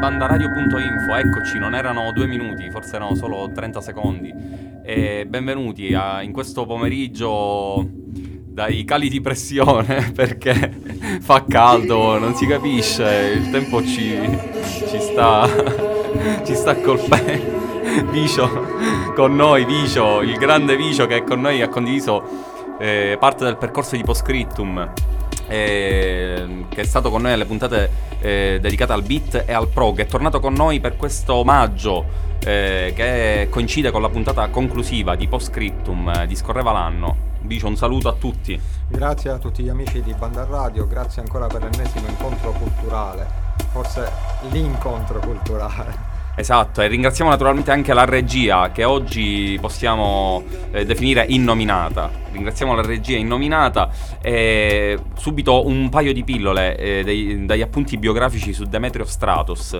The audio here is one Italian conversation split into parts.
bandaradio.info, eccoci, non erano 2 minuti, forse erano solo 30 secondi. E benvenuti in questo pomeriggio dai cali di pressione, perché fa caldo, non si capisce, il tempo ci sta colpendo. Vicio con noi, Vicio, il grande Vicio che con noi ha condiviso parte del percorso di Postscriptum, che è stato con noi alle puntate dedicate al beat e al prog. È tornato con noi per questo omaggio che coincide con la puntata conclusiva di Postscriptum, discorreva l'anno. Vicio, un saluto a tutti. Grazie a tutti gli amici di Banda Radio, grazie ancora per l'ennesimo incontro culturale, forse l'incontro culturale. Esatto, e ringraziamo naturalmente anche la regia, che oggi possiamo definire innominata. Ringraziamo la regia innominata. E subito un paio di pillole dagli appunti biografici su Demetrio Stratos.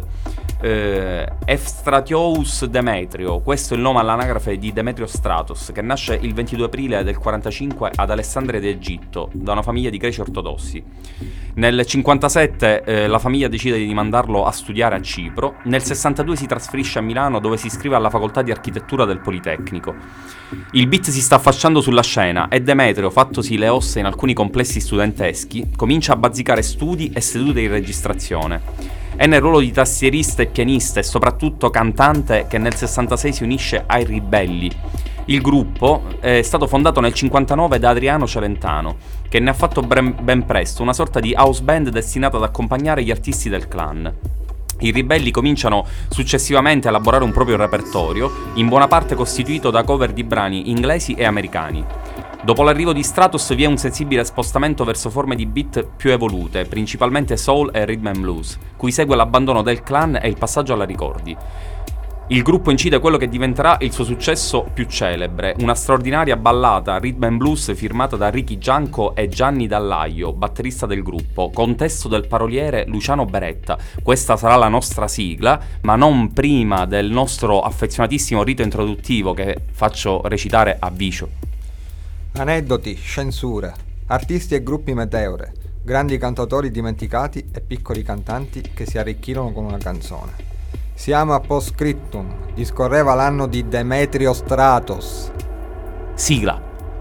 Efstratious Demetrio, questo è il nome all'anagrafe di Demetrio Stratos, che nasce il 22 aprile del 45 ad Alessandria d'Egitto, da una famiglia di greci ortodossi. Nel 57 la famiglia decide di mandarlo a studiare a Cipro. Nel 62 si trasferisce a Milano, dove si iscrive alla facoltà di architettura del Politecnico. Il beat si sta affacciando sulla scena e Demetrio, fattosi le ossa in alcuni complessi studenteschi, comincia a bazzicare studi e sedute di registrazione. È nel ruolo di tastierista e pianista e soprattutto cantante che nel 66 si unisce ai Ribelli. Il gruppo è stato fondato nel 59 da Adriano Celentano, che ne ha fatto ben presto una sorta di house band destinata ad accompagnare gli artisti del clan. I Ribelli cominciano successivamente a elaborare un proprio repertorio, in buona parte costituito da cover di brani inglesi e americani. Dopo l'arrivo di Stratos vi è un sensibile spostamento verso forme di beat più evolute, principalmente soul e rhythm and blues, cui segue l'abbandono del clan e il passaggio alla ricordi. Il gruppo incide quello che diventerà il suo successo più celebre, una straordinaria ballata rhythm and blues firmata da Ricky Gianco e Gianni Dallaio, batterista del gruppo, con testo del paroliere Luciano Beretta. Questa sarà la nostra sigla, ma non prima del nostro affezionatissimo rito introduttivo che faccio recitare a Vicio. Aneddoti, censure, artisti e gruppi meteore, grandi cantautori dimenticati e piccoli cantanti che si arricchirono con una canzone. Siamo a Postscriptum, discorreva l'anno di Demetrio Stratos. Sigla.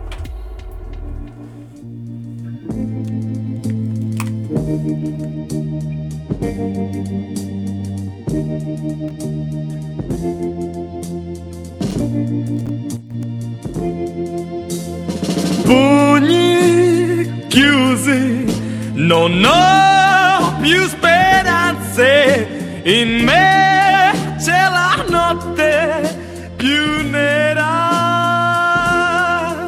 Pugni chiusi, non ho più speranze, in me c'è la notte più nera.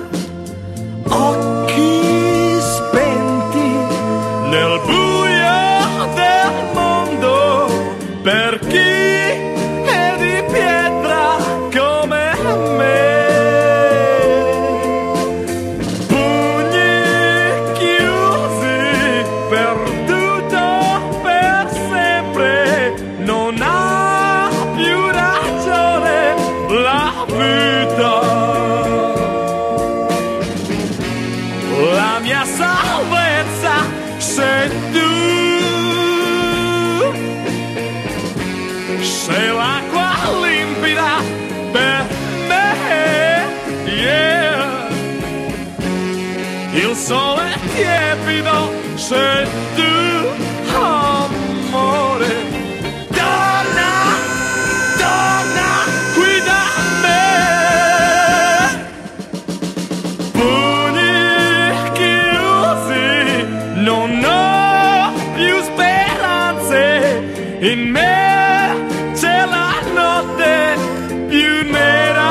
Occhi spenti nel buio del mondo, per chi è di pietra come me. La mia salvezza sei tu, sei l'acqua limpida per me, yeah. Il sole tiepido sei tu, amore. Torna, torna qui da me. Non ho più speranze, in me c'è la notte più nera.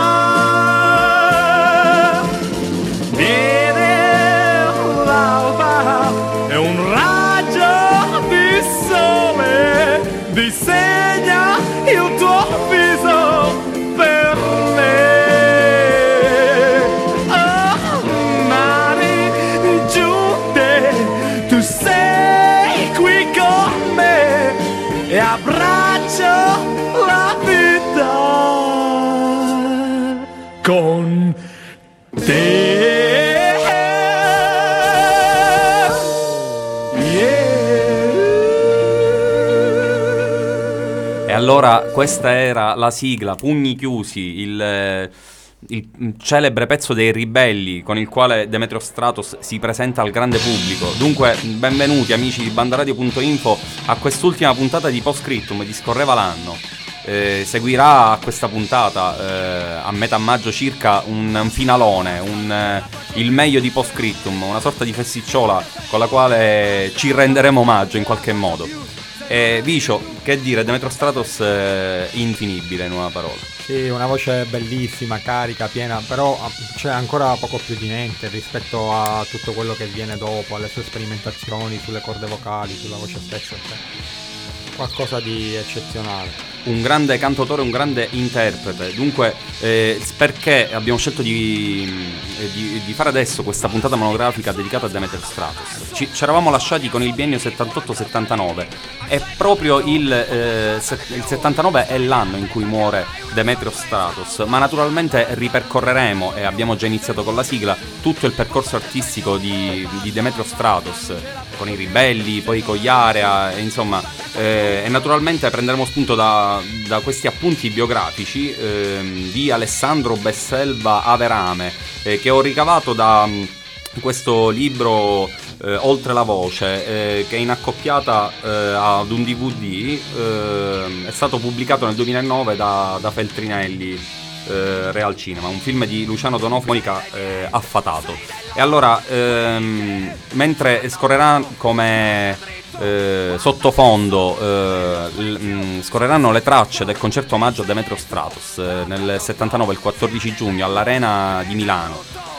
Viene l'alba e un raggio di sole disegna il tuo viso per me. E abbraccio la vita con te. Yeah. allora questa era la sigla, Pugni Chiusi, il celebre pezzo dei Ribelli con il quale Demetrio Stratos si presenta al grande pubblico. Dunque, benvenuti amici di bandaradio.info a quest'ultima puntata di Postscriptum di Scorreva l'anno. Seguirà questa puntata a metà maggio circa un finalone, il meglio di Postscriptum, una sorta di festicciola con la quale ci renderemo omaggio in qualche modo. Vicio, che dire, Demetrio Stratos infinibile in una parola. Sì, una voce bellissima, carica, piena, però c'è ancora poco più di niente rispetto a tutto quello che viene dopo, alle sue sperimentazioni sulle corde vocali, sulla voce stessa, cioè qualcosa di eccezionale. Un grande cantautore, un grande interprete. Dunque, perché abbiamo scelto di fare adesso questa puntata monografica dedicata a Demetrio Stratos? Ci eravamo lasciati con il biennio 78-79 e proprio il 79 è l'anno in cui muore Demetrio Stratos, ma naturalmente ripercorreremo, e abbiamo già iniziato con la sigla, tutto il percorso artistico di Demetrio Stratos, con i Ribelli, poi con gli Area, insomma, e naturalmente prenderemo spunto da questi appunti biografici di Alessandro Besselva Averame, che ho ricavato da questo libro Oltre la voce, che è in accoppiata ad un DVD, è stato pubblicato nel 2009 da Feltrinelli, Real Cinema, un film di Luciano D'Onofrio, Monica Affatato. E allora, mentre scorrerà come sottofondo scorreranno le tracce del concerto omaggio a Demetrio Stratos nel 79, il 14 giugno all'Arena di Milano,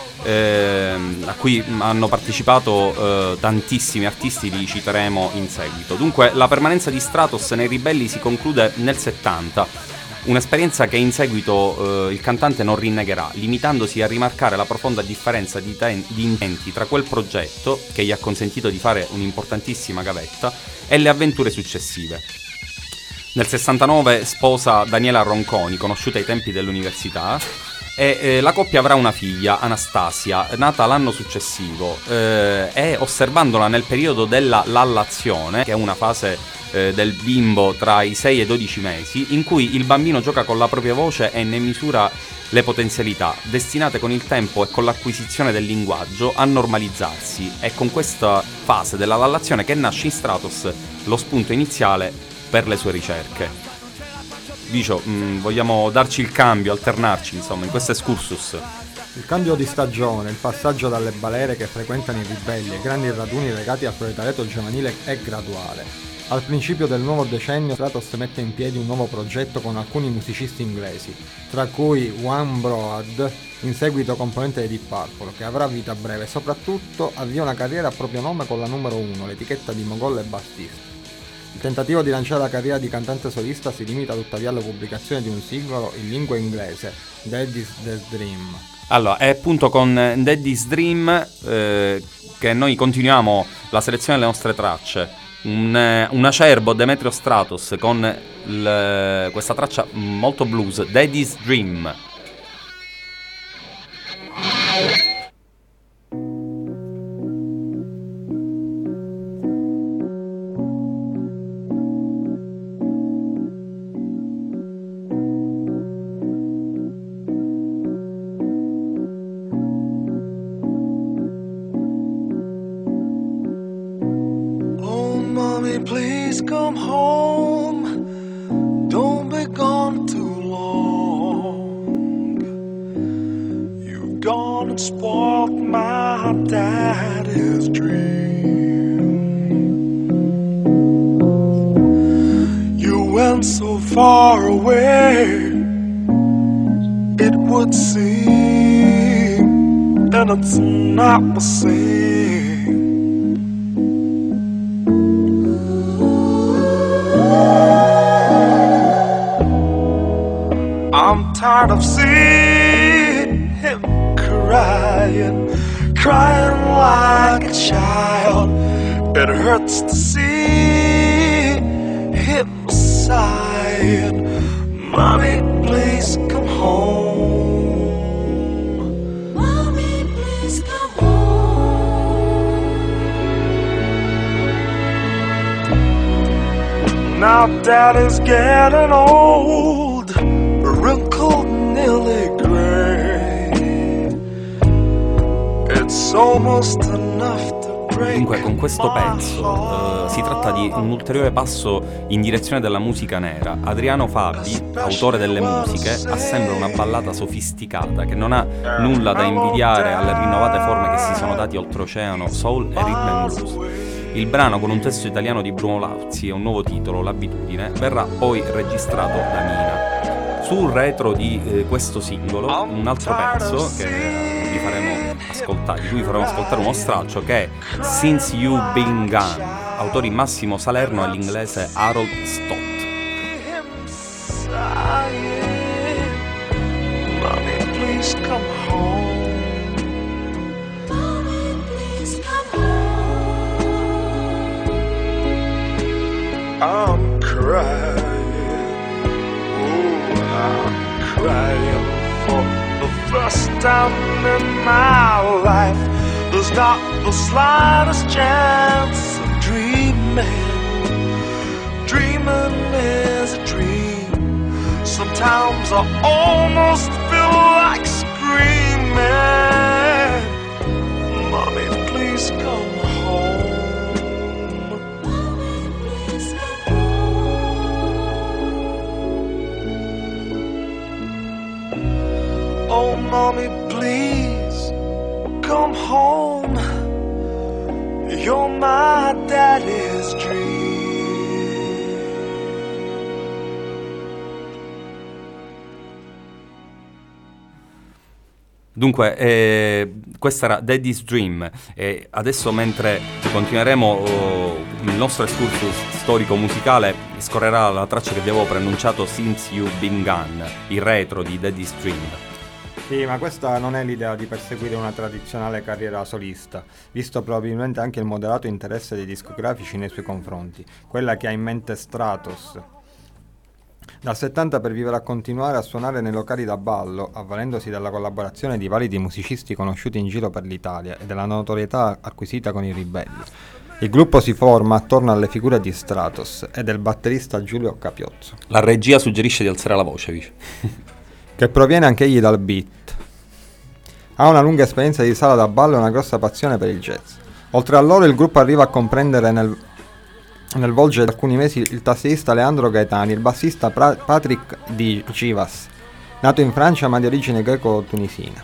a cui hanno partecipato tantissimi artisti, li citeremo in seguito. Dunque, la permanenza di Stratos nei Ribelli si conclude nel 70, un'esperienza che in seguito il cantante non rinnegherà, limitandosi a rimarcare la profonda differenza di intenti tra quel progetto, che gli ha consentito di fare un'importantissima gavetta, e le avventure successive. Nel 69 sposa Daniela Ronconi, conosciuta ai tempi dell'università, e la coppia avrà una figlia, Anastasia, nata l'anno successivo, e osservandola nel periodo della lallazione, che è una fase del bimbo tra i 6 e i 12 mesi, in cui il bambino gioca con la propria voce e ne misura le potenzialità, destinate con il tempo e con l'acquisizione del linguaggio a normalizzarsi. È con questa fase della lallazione che nasce in Stratos lo spunto iniziale per le sue ricerche. Vicio, vogliamo darci il cambio, alternarci insomma in questo excursus? Il cambio di stagione, il passaggio dalle balere che frequentano i Ribelli ai grandi raduni legati al proletariato giovanile è graduale. Al principio del nuovo decennio Stratos mette in piedi un nuovo progetto con alcuni musicisti inglesi, tra cui One Broad, in seguito componente dei Deep Purple, che avrà vita breve e soprattutto avvia una carriera a proprio nome con la numero 1, l'etichetta di Mogol e Battisti. Il tentativo di lanciare la carriera di cantante solista si limita tuttavia alla pubblicazione di un singolo in lingua inglese, Daddy's Dream. Allora, è appunto con Daddy's Dream che noi continuiamo la selezione delle nostre tracce. Un acerbo Demetrio Stratos con questa traccia molto blues, Daddy's Dream. Please come home, don't be gone too long. You've gone and spoiled my daddy's dream. You went so far away, it would seem, and it's not the same. I'm tired of seeing him crying like a child. It hurts to see him sighing. Mommy, please come home. Mommy, please come home. Now daddy's getting old, wrinkled, nearly gray. It's almost enough to break. Dunque, con questo pezzo si tratta di un ulteriore passo in direzione della musica nera. Adriano Fabi, autore delle musiche, assembla una ballata sofisticata che non ha nulla da invidiare alle rinnovate forme che si sono dati oltreoceano, soul e rhythm and blues. Il brano, con un testo italiano di Bruno Lauzi e un nuovo titolo, L'abitudine, verrà poi registrato da Mina. Sul retro di questo singolo, un altro pezzo che vi faremo ascoltare, di cui faremo ascoltare uno stralcio, che è Since You Been Gone, autori Massimo Salerno e l'inglese Harold Stott. Mommy, please come home. I'm crying, oh, I'm crying for the first time in my life. There's not the slightest chance of dreaming. Dreaming is a dream. Sometimes I almost feel like screaming. Mommy, please come home. Oh, mommy, please come home. You're my daddy's dream. Dunque, questa era Daddy's Dream. Adesso, mentre continueremo il nostro excursus storico-musicale, scorrerà la traccia che vi avevo preannunciato, Since You Been Gone, il retro di Daddy's Dream. Sì, ma questa non è l'idea di perseguire una tradizionale carriera solista, visto probabilmente anche il moderato interesse dei discografici nei suoi confronti, quella che ha in mente Stratos. Dal 70 perviverà a continuare a suonare nei locali da ballo, avvalendosi della collaborazione di validi musicisti conosciuti in giro per l'Italia e della notorietà acquisita con i Ribelli. Il gruppo si forma attorno alle figure di Stratos e del batterista Giulio Capiozzo. La regia suggerisce di alzare la voce, Vice. Che proviene anche egli dal beat. Ha una lunga esperienza di sala da ballo e una grossa passione per il jazz. Oltre a loro, il gruppo arriva a comprendere nel volgere alcuni mesi il tastierista Leandro Gaetani, il bassista Patrick Di Chivas, nato in Francia ma di origine greco-tunisina.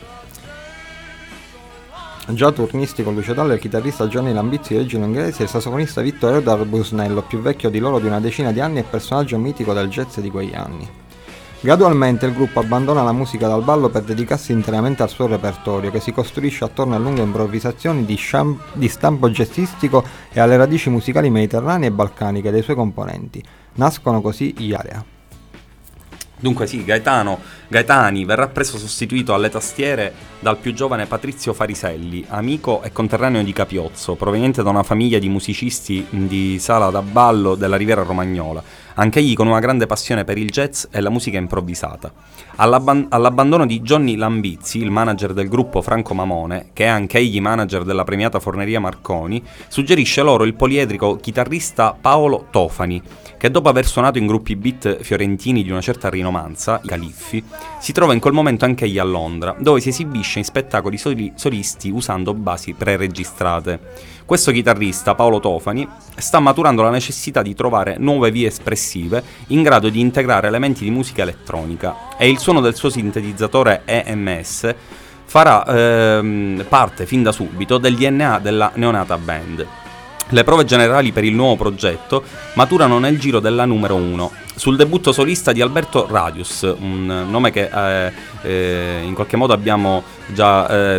Già turnisti con Lucio Dalla, il chitarrista Gianni Lambizzi di origine inglese e il sassofonista Vittorio Edward Busnello, più vecchio di loro di una decina di anni e personaggio mitico del jazz di quegli anni. Gradualmente il gruppo abbandona la musica dal ballo per dedicarsi interamente al suo repertorio, che si costruisce attorno a lunghe improvvisazioni di stampo jazzistico e alle radici musicali mediterranee e balcaniche dei suoi componenti. Nascono così gli Area. Dunque sì, Gaetani verrà presto sostituito alle tastiere dal più giovane Patrizio Fariselli, amico e conterraneo di Capiozzo, proveniente da una famiglia di musicisti di sala da ballo della Riviera Romagnola, anch'egli con una grande passione per il jazz e la musica improvvisata. All'abbandono di Johnny Lambizzi, il manager del gruppo Franco Mamone, che è anch'egli manager della premiata Forneria Marconi, suggerisce loro il poliedrico chitarrista Paolo Tofani, che dopo aver suonato in gruppi beat fiorentini di una certa rinomanza, i Califfi, si trova in quel momento anch'egli a Londra, dove si esibisce in spettacoli solisti usando basi preregistrate. Questo chitarrista, Paolo Tofani, sta maturando la necessità di trovare nuove vie espressive in grado di integrare elementi di musica elettronica, e il suono del suo sintetizzatore EMS farà parte fin da subito del DNA della neonata band. Le prove generali per il nuovo progetto maturano nel giro della numero 1, sul debutto solista di Alberto Radius, un nome che in qualche modo abbiamo già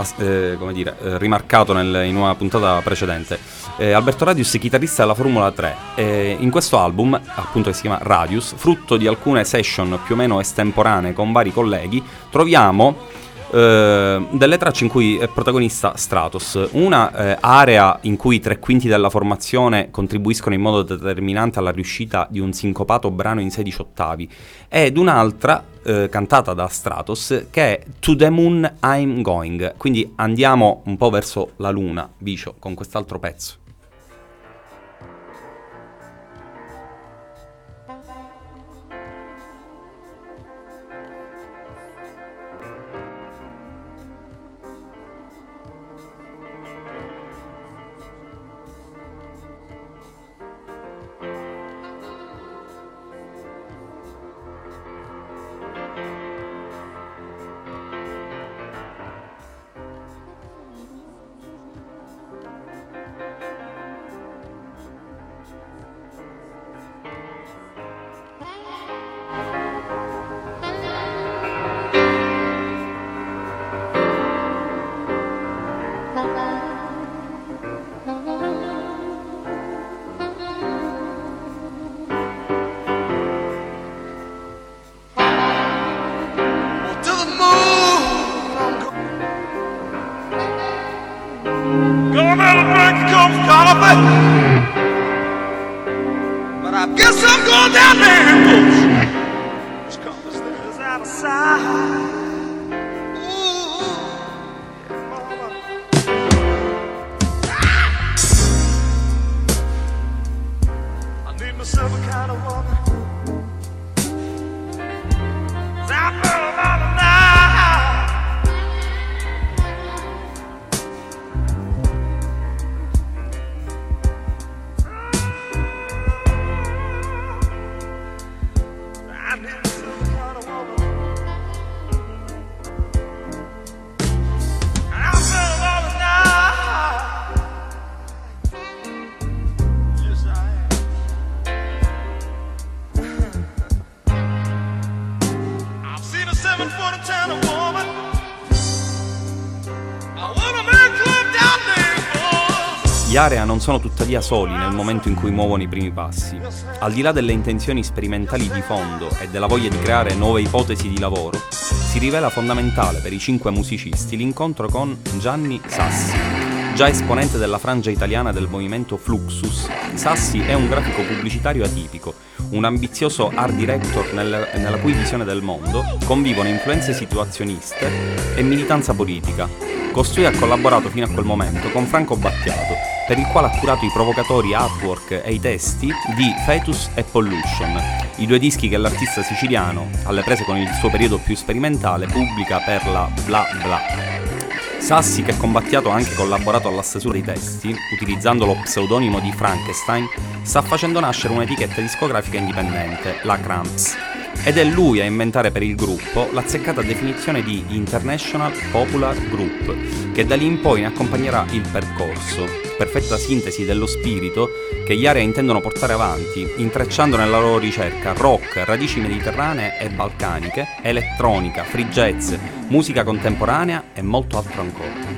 rimarcato in una puntata precedente. Alberto Radius, chitarrista della Formula 3, in questo album, appunto, che si chiama Radius, frutto di alcune session più o meno estemporanee con vari colleghi, troviamo delle tracce in cui è protagonista Stratos, una area in cui 3/5 della formazione contribuiscono in modo determinante alla riuscita di un sincopato brano in 16 ottavi, ed un'altra cantata da Stratos che è To the Moon I'm Going. Quindi andiamo un po' verso la luna, Vicio, con quest'altro pezzo. Gonna have a drink a cup of coffee. But I guess I'm going down there in boots. Just come the stairs out of sight. Myself a kind of woman. I feel about it now. I need myself a kind of woman. I feel about it now. Yes, I am. I've seen a 7-foot China woman. I want a man club down there. Gli Area non sono tuttavia soli nel momento in cui muovono i primi passi. Al di là delle intenzioni sperimentali di fondo e della voglia di creare nuove ipotesi di lavoro, si rivela fondamentale per i 5 musicisti l'incontro con Gianni Sassi. Già esponente della frangia italiana del movimento Fluxus, Sassi è un grafico pubblicitario atipico, un ambizioso art director nella cui visione del mondo convivono influenze situazioniste e militanza politica. Costui ha collaborato fino a quel momento con Franco Battiato, per il quale ha curato i provocatori artwork e i testi di Fetus e Pollution, i 2 dischi che l'artista siciliano, alle prese con il suo periodo più sperimentale, pubblica per la Bla Bla. Sassi, che con Battiato ha anche collaborato alla stesura dei testi, utilizzando lo pseudonimo di Frankenstein, sta facendo nascere un'etichetta discografica indipendente, la Cramps. Ed è lui a inventare per il gruppo l'azzeccata definizione di International Popular Group, che da lì in poi ne accompagnerà il percorso, perfetta sintesi dello spirito che gli Area intendono portare avanti, intrecciando nella loro ricerca rock, radici mediterranee e balcaniche, elettronica, free jazz, musica contemporanea e molto altro ancora.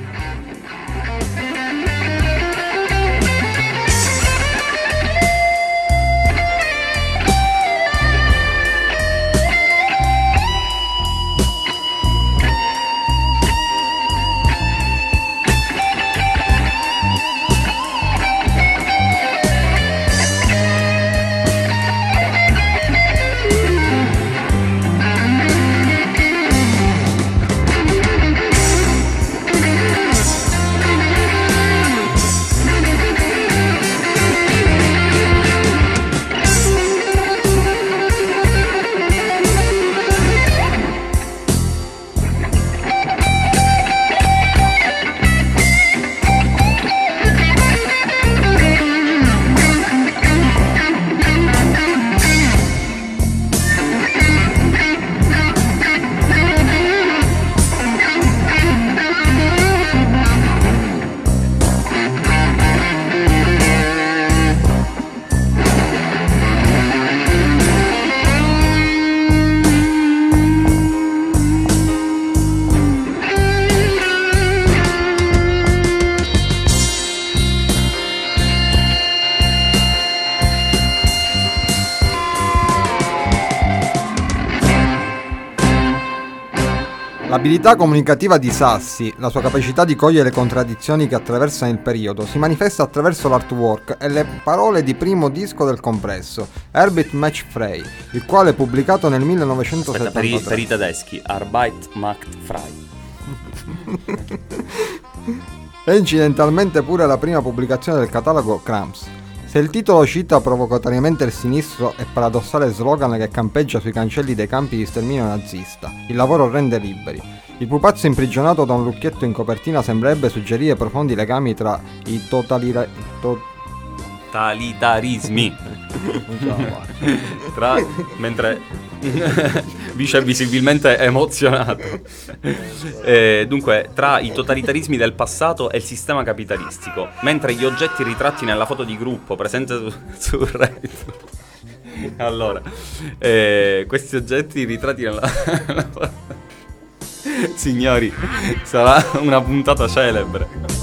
L'abilità comunicativa di Sassi, la sua capacità di cogliere le contraddizioni che attraversano il periodo, si manifesta attraverso l'artwork e le parole di primo disco del complesso, Herbert Match Frey, il quale pubblicato nel 1973. Aspetta, per i tedeschi, Arbeit macht frei. È incidentalmente pure la prima pubblicazione del catalogo Cramps. Se il titolo cita provocatoriamente il sinistro e paradossale slogan che campeggia sui cancelli dei campi di sterminio nazista, il lavoro rende liberi. Il pupazzo imprigionato da un lucchietto in copertina sembrerebbe suggerire profondi legami tra i totalitarismi. Mentre Vice è visibilmente emozionato. Dunque, tra i totalitarismi del passato e il sistema capitalistico, mentre gli oggetti ritratti nella foto di gruppo presente sul retro. Allora, questi oggetti ritratti nella signori, sarà una puntata celebre.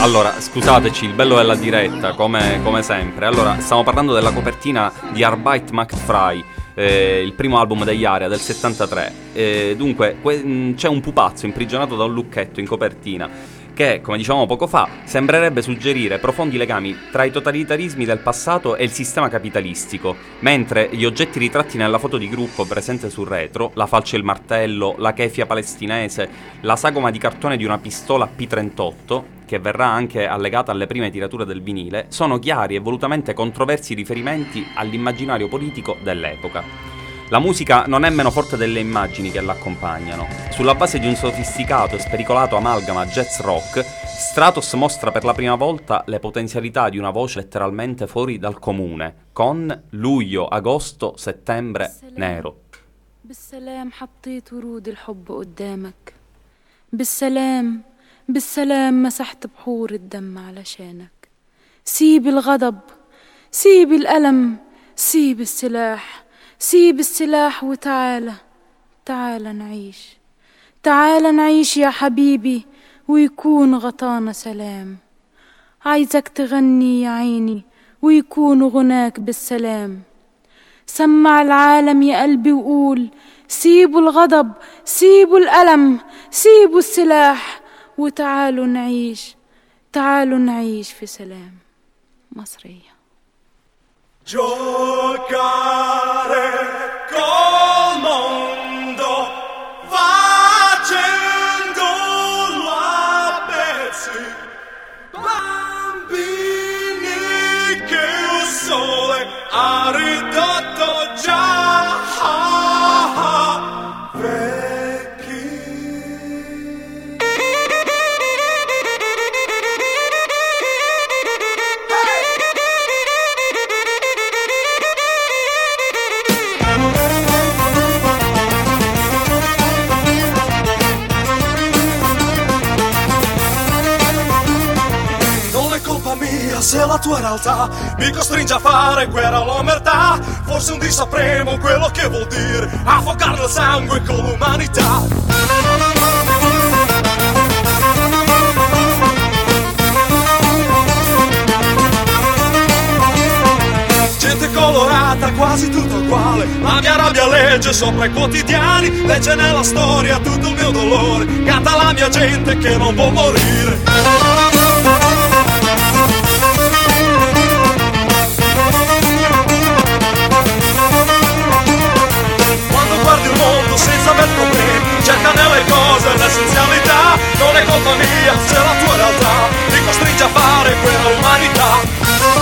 Allora, scusateci, il bello della diretta, come sempre. Allora, stiamo parlando della copertina di Arbeit macht frei, il primo album degli Area del 73. Dunque, c'è un pupazzo imprigionato da un lucchetto in copertina che, come dicevamo poco fa, sembrerebbe suggerire profondi legami tra i totalitarismi del passato e il sistema capitalistico, mentre gli oggetti ritratti nella foto di gruppo presente sul retro, la falce e il martello, la kefia palestinese, la sagoma di cartone di una pistola P38, che verrà anche allegata alle prime tirature del vinile, sono chiari e volutamente controversi riferimenti all'immaginario politico dell'epoca. La musica non è meno forte delle immagini che l'accompagnano. Sulla base di un sofisticato e spericolato amalgama jazz rock, Stratos mostra per la prima volta le potenzialità di una voce letteralmente fuori dal comune, con luglio, agosto, settembre nero. بالسلام حطيت ورود الحب قدامك بالسلام بالسلام مسحت بحور الدم علشانك سيب الغضب سيب الألم سيب السلاح سيب السلاح وتعالى تعالى نعيش تعالى نعيش يا حبيبي ويكون غطانا سلام عايزك تغني يا عيني ويكون غناك بالسلام سمع العالم يا قلبي وقول سيبوا الغضب سيبوا الألم سيبوا السلاح وتعالوا نعيش تعالوا نعيش في سلام مصرية Giocare col mondo facendolo a pezzi bambini che il sole ha ridotto già vecchi. Se la tua realtà mi costringe a fare guerra all'omertà, forse un dì sapremo quello che vuol dire affogare il sangue con l'umanità. Gente colorata, quasi tutto uguale, la mia rabbia legge sopra i quotidiani, legge nella storia tutto il mio dolore, canta la mia gente che non può morire. Senza aver problemi, cerca nelle cose l'essenzialità. Non è colpa mia se la tua realtà ti costringe a fare quella umanità.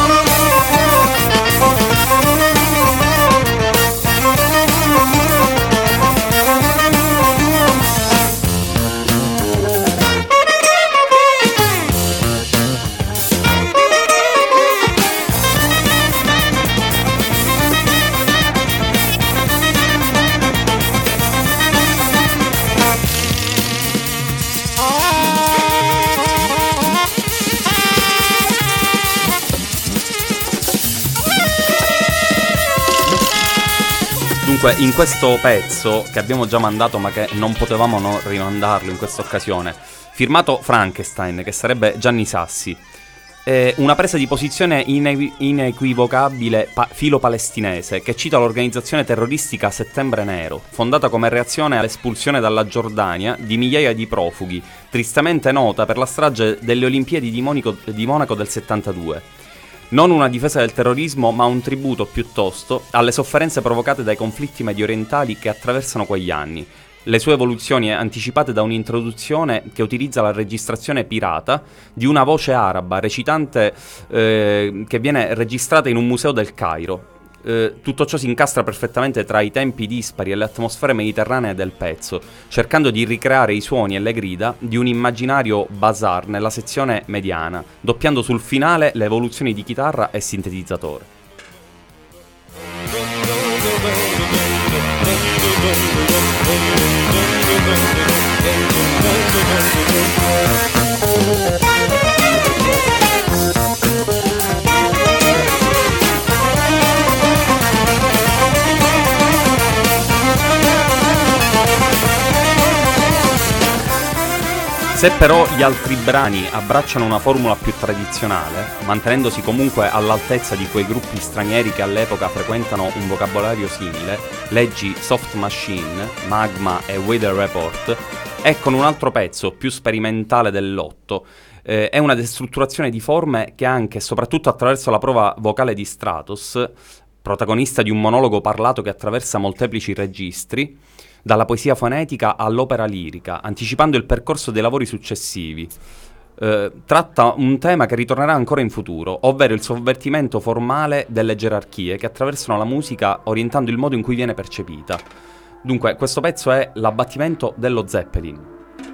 Dunque, in questo pezzo, che abbiamo già mandato ma che non potevamo non rimandarlo in questa occasione, firmato Frankenstein, che sarebbe Gianni Sassi, una presa di posizione inequivocabile filo-palestinese che cita l'organizzazione terroristica Settembre Nero, fondata come reazione all'espulsione dalla Giordania di migliaia di profughi, tristemente nota per la strage delle Olimpiadi di Monaco del 72. Non una difesa del terrorismo, ma un tributo piuttosto alle sofferenze provocate dai conflitti mediorientali che attraversano quegli anni. Le sue evoluzioni anticipate da un'introduzione che utilizza la registrazione pirata di una voce araba recitante che viene registrata in un museo del Cairo. Tutto ciò si incastra perfettamente tra i tempi dispari e le atmosfere mediterranee del pezzo, cercando di ricreare i suoni e le grida di un immaginario bazar nella sezione mediana, doppiando sul finale le evoluzioni di chitarra e sintetizzatore. Se però gli altri brani abbracciano una formula più tradizionale, mantenendosi comunque all'altezza di quei gruppi stranieri che all'epoca frequentano un vocabolario simile, leggi Soft Machine, Magma e Weather Report, e con un altro pezzo più sperimentale dell'8, è una destrutturazione di forme che anche e soprattutto attraverso la prova vocale di Stratos, protagonista di un monologo parlato che attraversa molteplici registri, dalla poesia fonetica all'opera lirica, anticipando il percorso dei lavori successivi. Tratta un tema che ritornerà ancora in futuro, ovvero il sovvertimento formale delle gerarchie che attraversano la musica orientando il modo in cui viene percepita. Dunque, questo pezzo è l'abbattimento dello Zeppelin.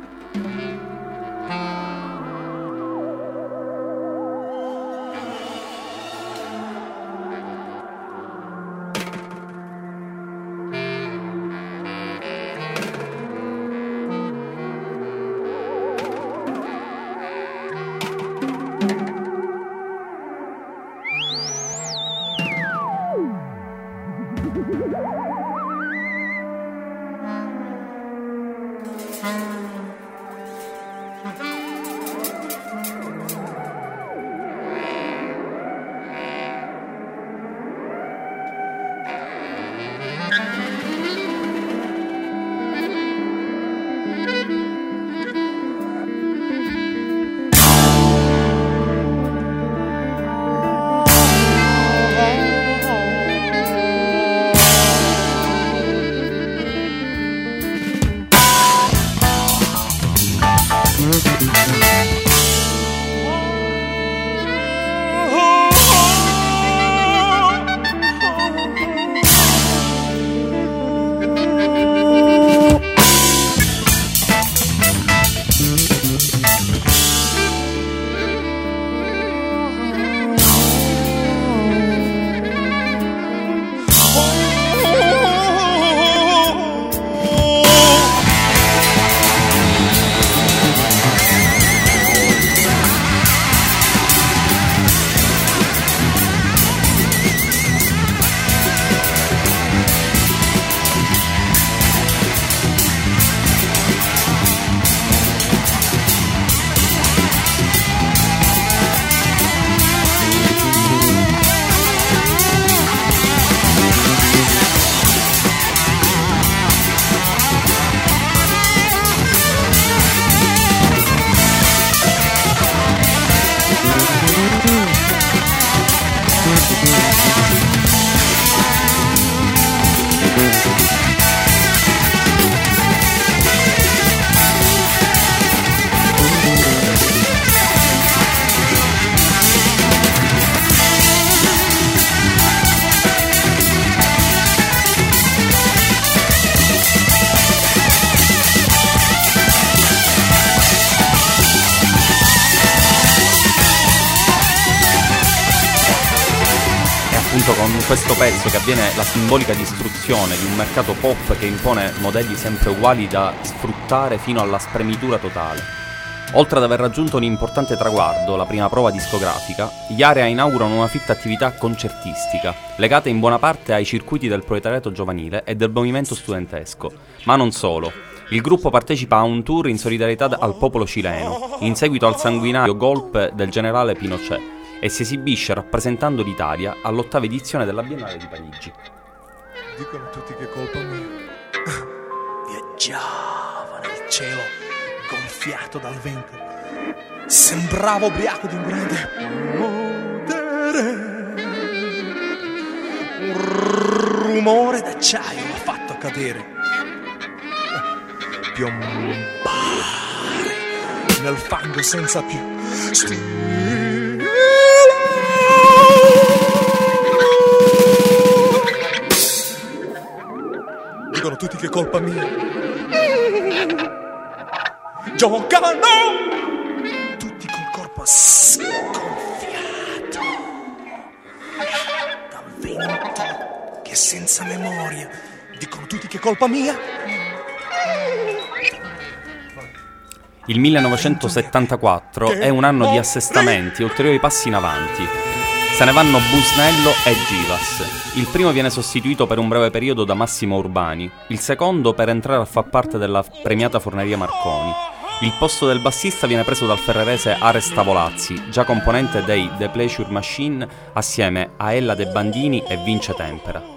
Con questo pezzo che avviene la simbolica distruzione di un mercato pop che impone modelli sempre uguali da sfruttare fino alla spremitura totale. Oltre ad aver raggiunto un importante traguardo, la prima prova discografica, gli Area inaugurano una fitta attività concertistica, legata in buona parte ai circuiti del proletariato giovanile e del movimento studentesco. Ma non solo. Il gruppo partecipa a un tour in solidarietà al popolo cileno, in seguito al sanguinario golpe del generale Pinochet, e si esibisce rappresentando l'Italia all'8ª edizione della Biennale di Parigi. Dicono tutti che è colpa mia. Viaggiava nel cielo, gonfiato dal vento. Sembrava ubriaco di un grande potere. Un rumore d'acciaio l'ha fatto cadere. Piombare nel fango senza più stile. Dicono tutti che è colpa mia. Giocano tutti col corpo sgonfiato dal vento che è senza memoria. Dicono tutti che è colpa mia. Il 1974 è un anno di assestamenti e ulteriori passi in avanti. Se ne vanno Busnello e Givas. Il primo viene sostituito per un breve periodo da Massimo Urbani, il secondo per entrare a far parte della premiata Forneria Marconi. Il posto del bassista viene preso dal ferrarese Ares Tavolazzi, già componente dei The Pleasure Machine, assieme a Ella De Bandini e Vince Tempera.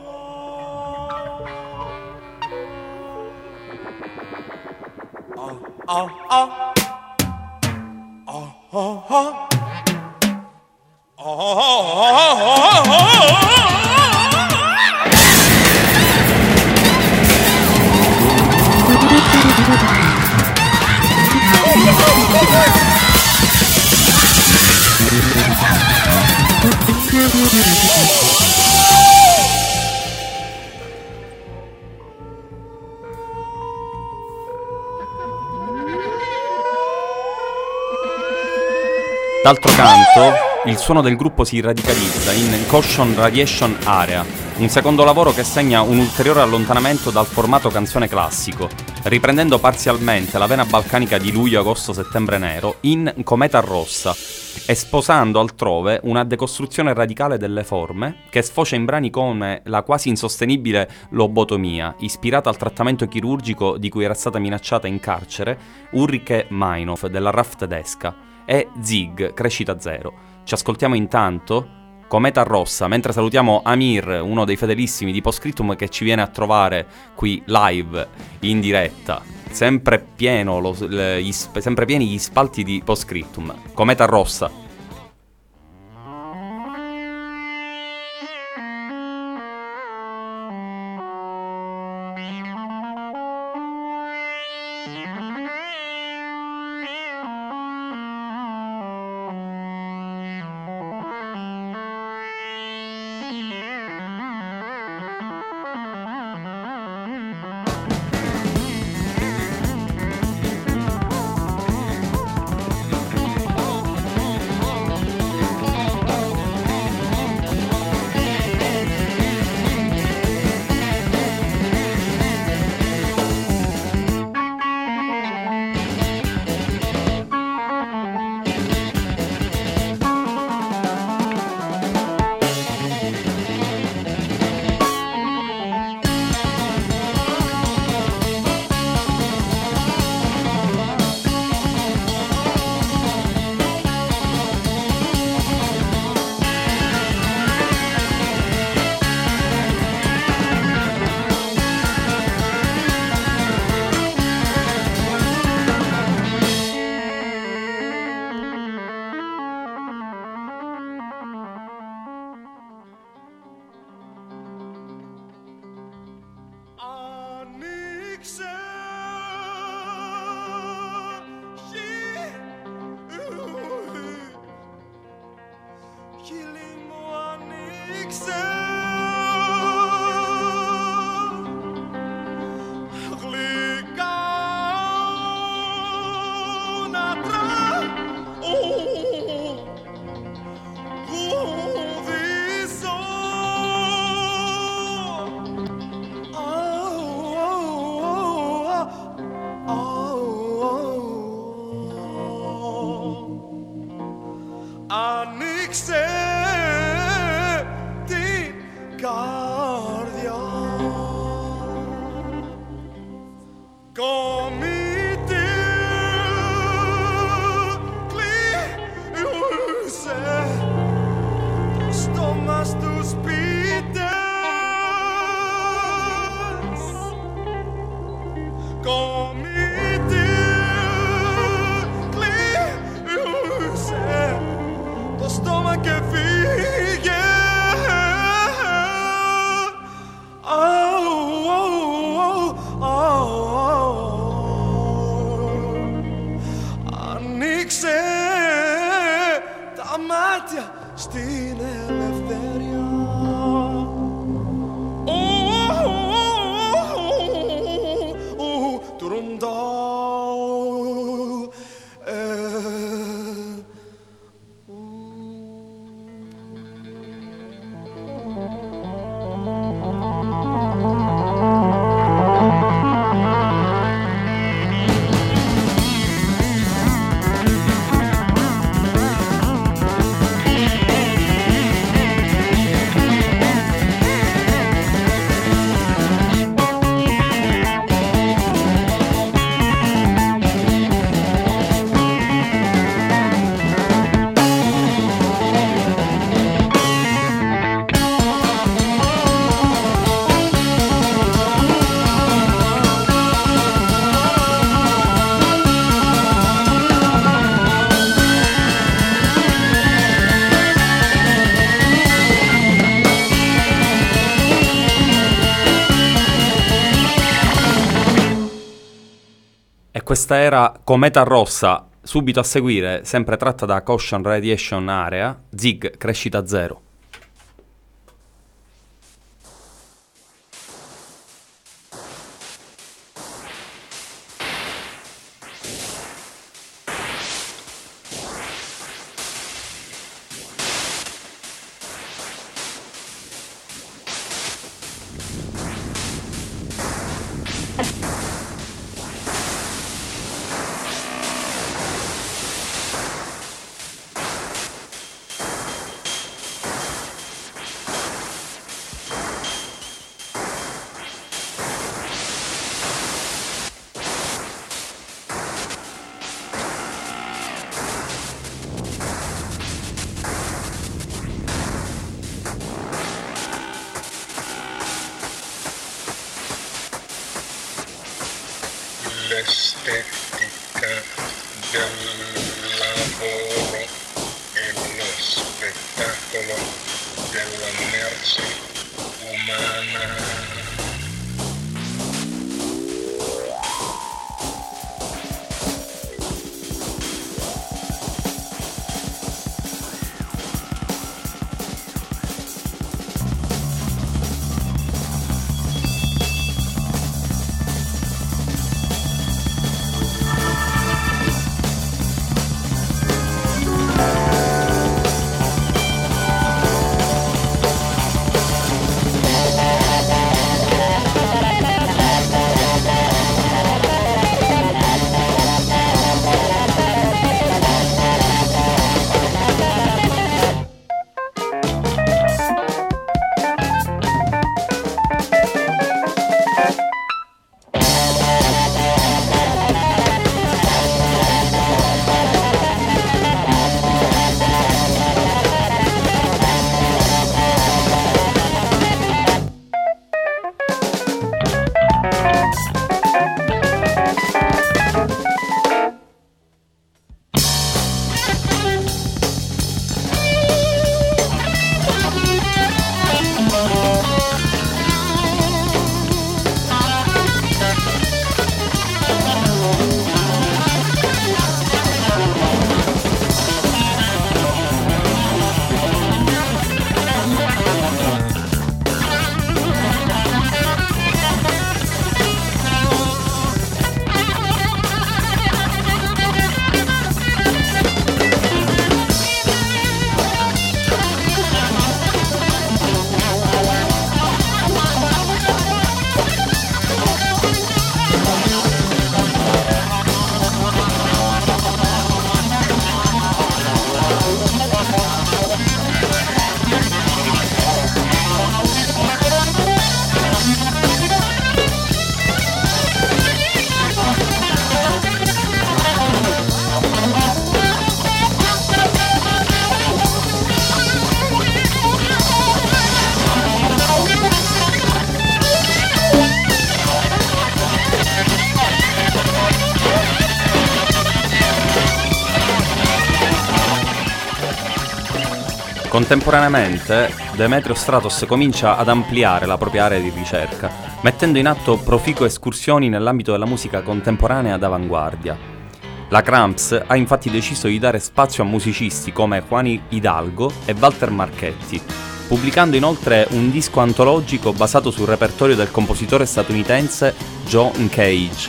D'altro canto, il suono del gruppo si radicalizza in Caution Radiation Area, un secondo lavoro che segna un ulteriore allontanamento dal formato canzone classico, riprendendo parzialmente la vena balcanica di luglio, agosto, settembre nero in Cometa Rossa e sposando altrove una decostruzione radicale delle forme che sfocia in brani come la quasi insostenibile lobotomia, ispirata al trattamento chirurgico di cui era stata minacciata in carcere Ulrike Meinhof della RAF tedesca, e Zig, Crescita Zero. Ci ascoltiamo intanto Cometa Rossa, mentre salutiamo Amir, uno dei fedelissimi di Postscriptum, che ci viene a trovare qui live, in diretta, sempre pieni gli spalti di Postscriptum. Cometa Rossa. Questa era Cometa Rossa, subito a seguire, sempre tratta da Caution Radiation Area, Zig, crescita zero. L'estetica del lavoro e lo spettacolo della merce umana. Contemporaneamente, Demetrio Stratos comincia ad ampliare la propria area di ricerca, mettendo in atto proficue escursioni nell'ambito della musica contemporanea d'avanguardia. La Cramps ha infatti deciso di dare spazio a musicisti come Juan Hidalgo e Walter Marchetti, pubblicando inoltre un disco antologico basato sul repertorio del compositore statunitense John Cage.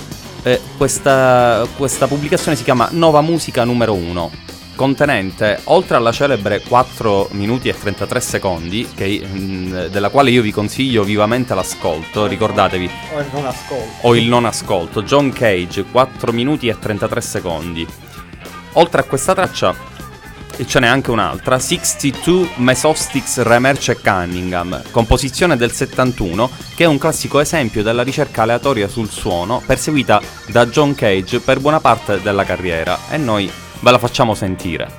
Questa pubblicazione si chiama Nova Musica numero 1, contenente, oltre alla celebre 4 minuti e 33 secondi, della quale io vi consiglio vivamente l'ascolto, ricordatevi, o il non ascolto, John Cage, 4 minuti e 33 secondi. Oltre a questa traccia ce n'è anche un'altra, 62 Mesostics Remerce Cunningham, composizione del 71, che è un classico esempio della ricerca aleatoria sul suono perseguita da John Cage per buona parte della carriera, e noi ve la facciamo sentire.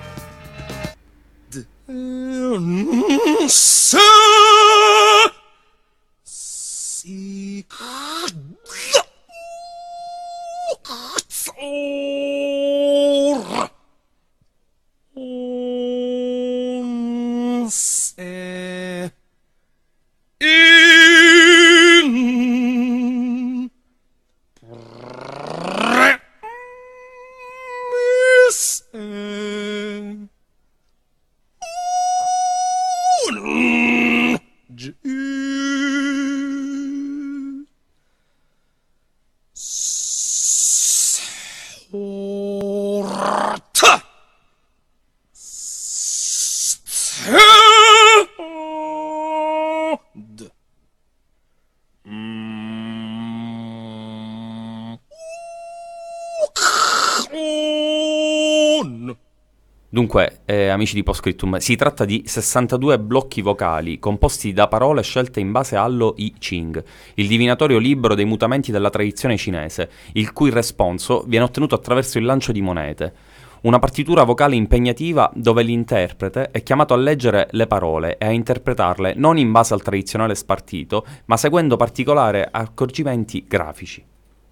In Dunque, amici di Postscriptum, si tratta di 62 blocchi vocali composti da parole scelte in base allo I Ching, il divinatorio libero dei mutamenti della tradizione cinese, il cui responso viene ottenuto attraverso il lancio di monete. Una partitura vocale impegnativa dove l'interprete è chiamato a leggere le parole e a interpretarle non in base al tradizionale spartito, ma seguendo particolari accorgimenti grafici.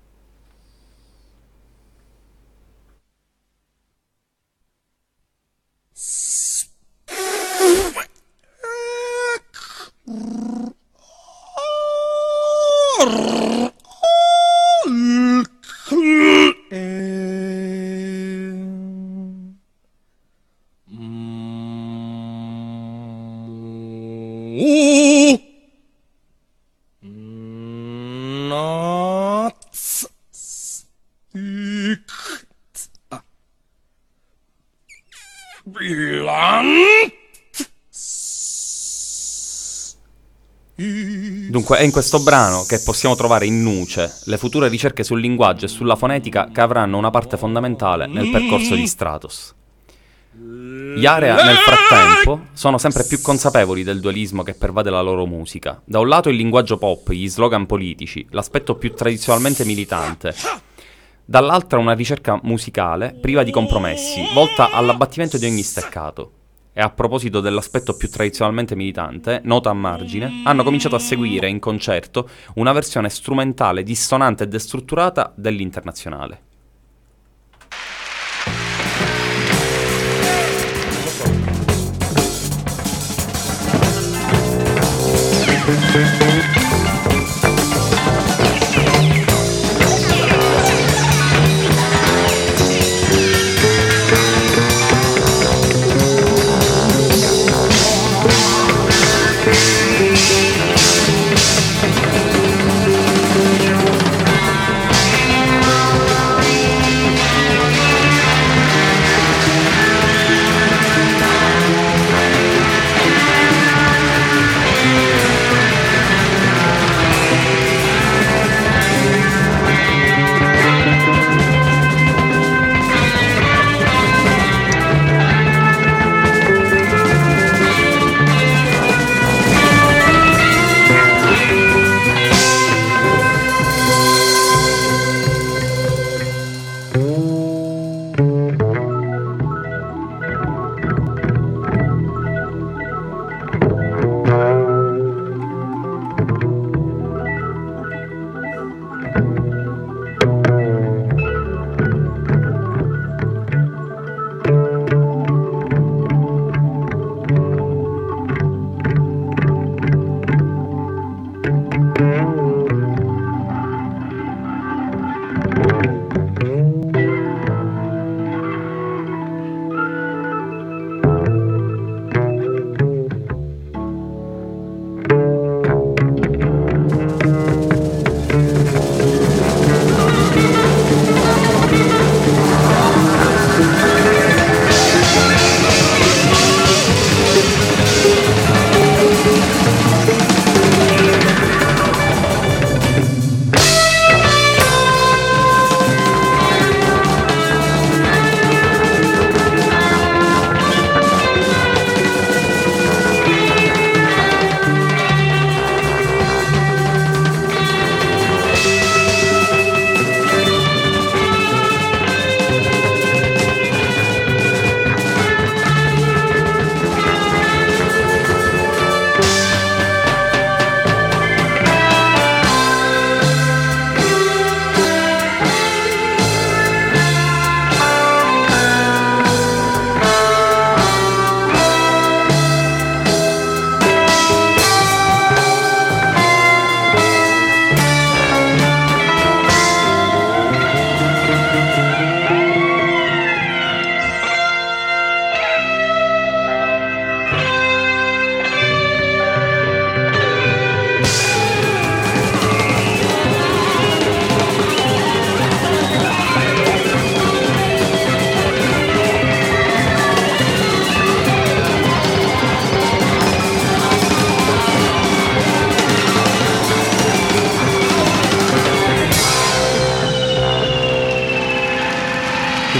Dunque è in questo brano che possiamo trovare in nuce le future ricerche sul linguaggio e sulla fonetica che avranno una parte fondamentale nel percorso di Stratos. Gli Area nel frattempo sono sempre più consapevoli del dualismo che pervade la loro musica. Da un lato il linguaggio pop, gli slogan politici, l'aspetto più tradizionalmente militante. Dall'altra una ricerca musicale priva di compromessi, volta all'abbattimento di ogni steccato. E a proposito dell'aspetto più tradizionalmente militante, nota a margine, hanno cominciato a seguire in concerto una versione strumentale dissonante e destrutturata dell'Internazionale.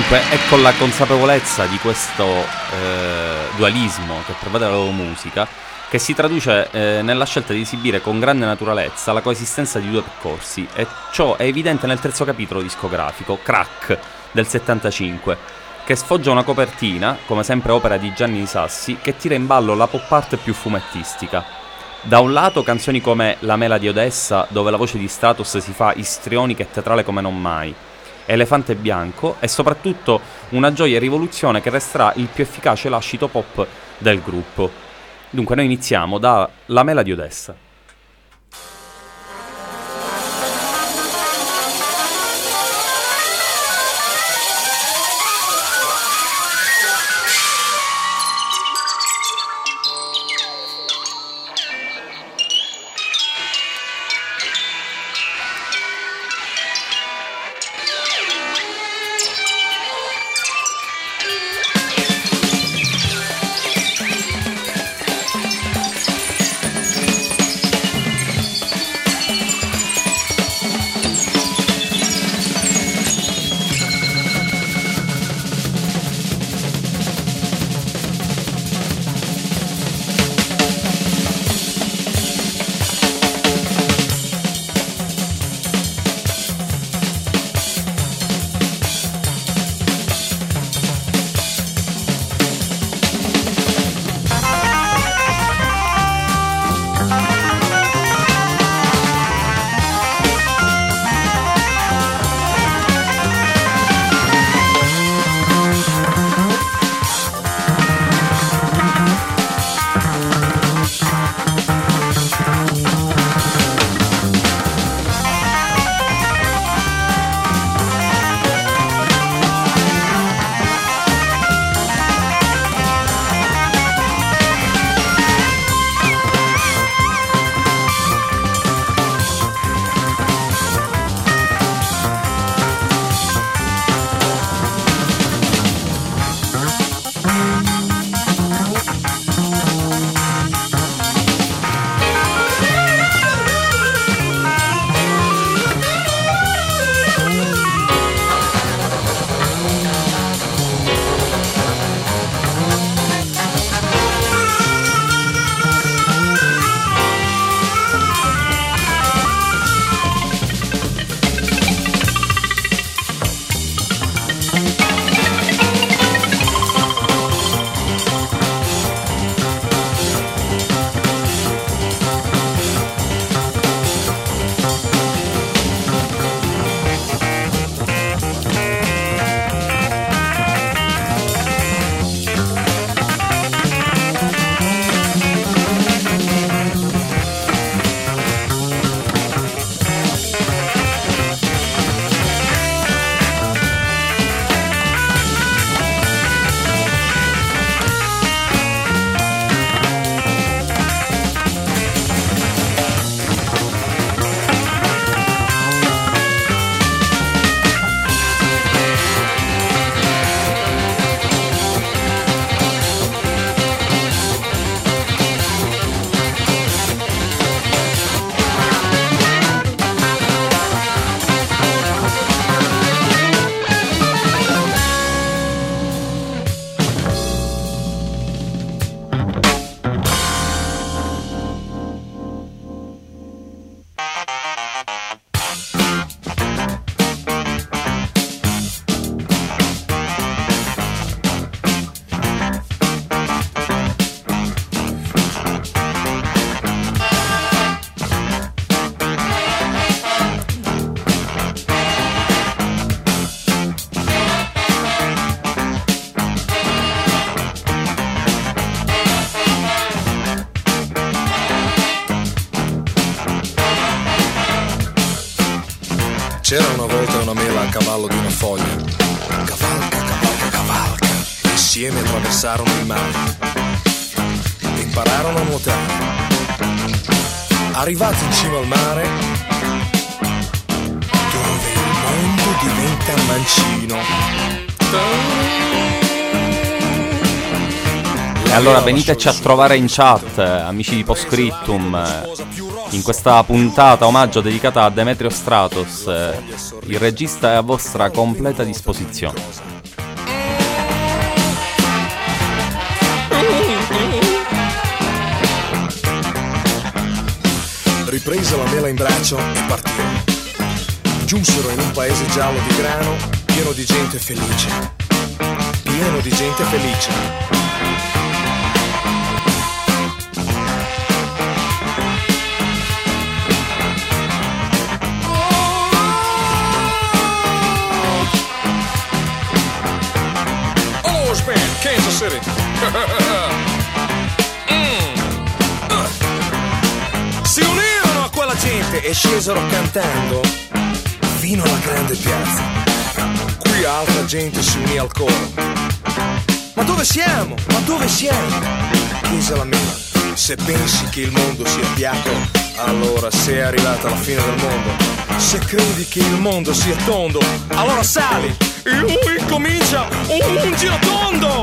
Dunque, è con la consapevolezza di questo dualismo che prevede la loro musica che si traduce nella scelta di esibire con grande naturalezza la coesistenza di due percorsi, e ciò è evidente nel terzo capitolo discografico, Crack, del 75, che sfoggia una copertina, come sempre opera di Gianni Sassi, che tira in ballo la pop art più fumettistica. Da un lato canzoni come La mela di Odessa, dove la voce di Stratos si fa istrionica e teatrale come non mai, Elefante bianco, e soprattutto una gioia e rivoluzione che resterà il più efficace lascito pop del gruppo. Dunque noi iniziamo da La mela di Odessa. C'era una volta una mela a cavallo di una foglia. Cavalca, cavalca, cavalca. Insieme attraversarono il mare e impararono a nuotare. Arrivati in cima al mare, dove il mondo diventa mancino. E allora veniteci a trovare in chat, amici di Postscriptum, in questa puntata omaggio dedicata a Demetrio Stratos. Il regista è a vostra completa disposizione. Riprese la mela in braccio e partirono. Giunsero in un paese giallo di grano, pieno di gente felice. Pieno di gente felice. Kansas City. Si unirono a quella gente e scesero cantando fino alla grande piazza. Qui altra gente si unì al coro. Ma dove siamo? Ma dove siamo? Chiese la mela. Se pensi che il mondo sia piatto, allora sei arrivata la fine del mondo. Se credi che il mondo sia tondo, allora sali e lui comincia un girotondo.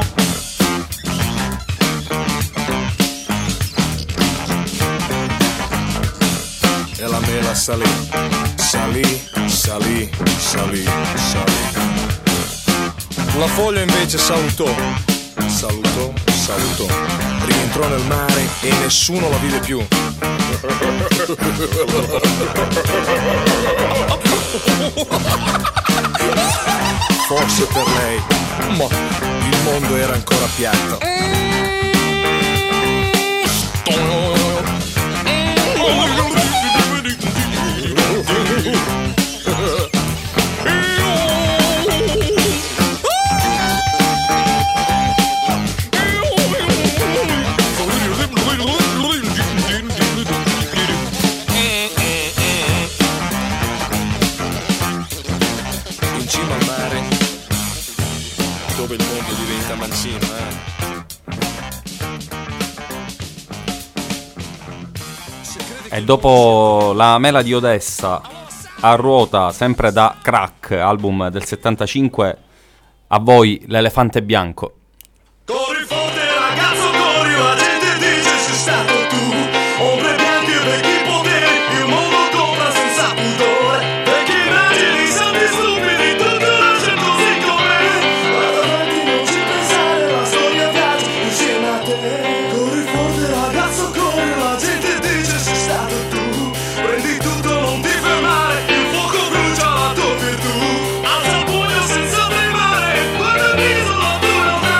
E la mela salì, salì, salì, salì, salì. La foglia invece salutò, salutò, salutò. Rientrò nel mare e nessuno la vide più. Forse per lei, ma il mondo era ancora piatto. In cima al mare, dove il mondo diventa mancino, E dopo la mela di Odessa, a ruota, sempre da Crack, album del 75, a voi l'elefante bianco. Corri forte ragazzo, corri, la gente dice sei stato tu. Ombre bianche, vecchi poteri, il mondo compra senza pudore. Vecchi immagini, santi stupidi, tutto nasce così com'è. Guarda avanti, non ci pensare, la storia viaggia insieme a te. Corri forte ragazzo, corri, la gente dice sei stato tu. Prendi tutto, non ti fermare, il fuoco brucia la tua virtù. Alza il pugno senza tremare, guarda il viso, la tua realtà.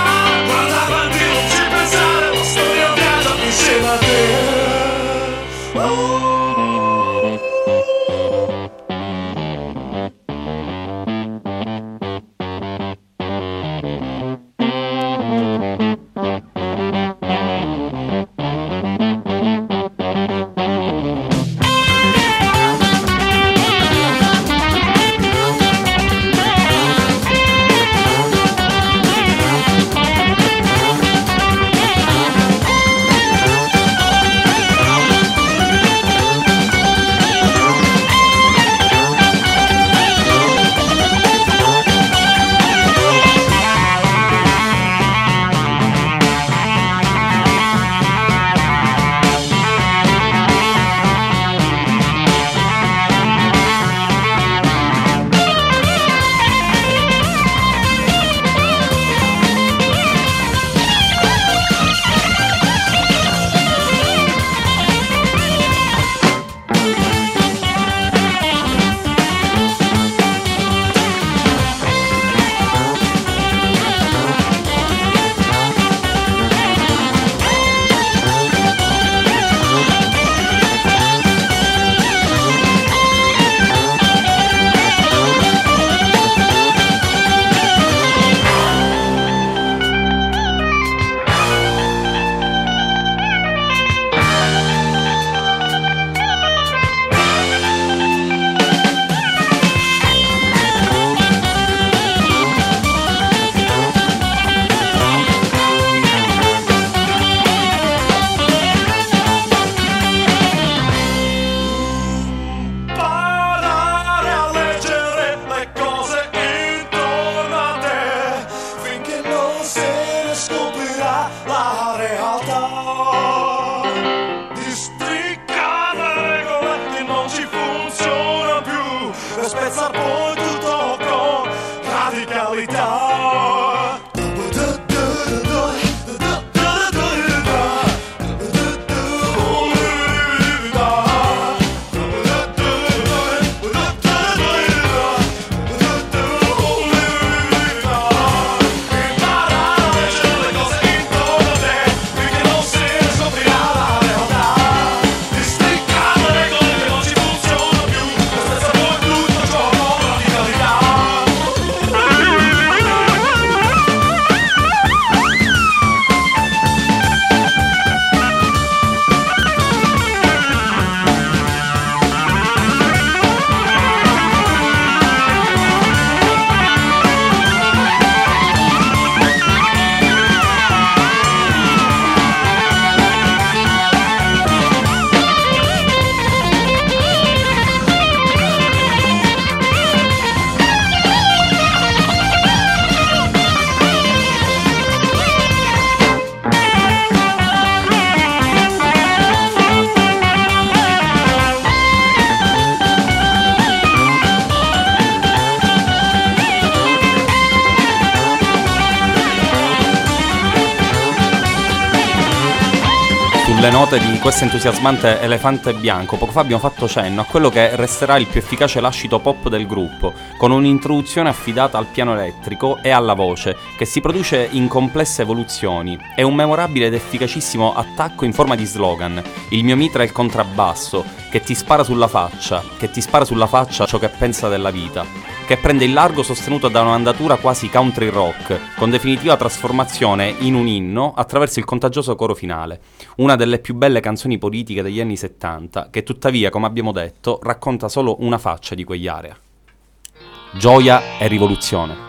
Sulle note di questo entusiasmante elefante bianco, poco fa abbiamo fatto cenno a quello che resterà il più efficace lascito pop del gruppo, con un'introduzione affidata al piano elettrico e alla voce, che si produce in complesse evoluzioni, e un memorabile ed efficacissimo attacco in forma di slogan: il mio mitra è il contrabbasso, che ti spara sulla faccia ciò che pensa della vita, che prende il largo sostenuto da un'andatura quasi country rock, con definitiva trasformazione in un inno attraverso il contagioso coro finale. Una delle più belle canzoni politiche degli anni 70, che tuttavia, come abbiamo detto, racconta solo una faccia di quegli area. Gioia e rivoluzione.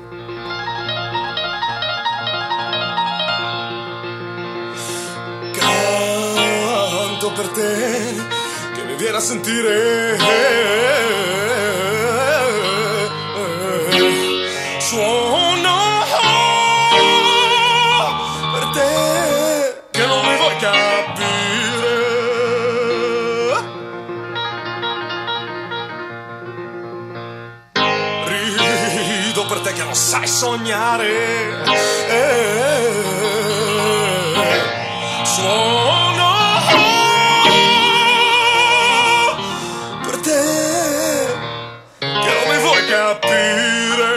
Canto per te, che mi viene a sentire. Suono per te, che non mi vuoi capire. Rido per te che non sai sognare. Suono per te, che non mi vuoi capire.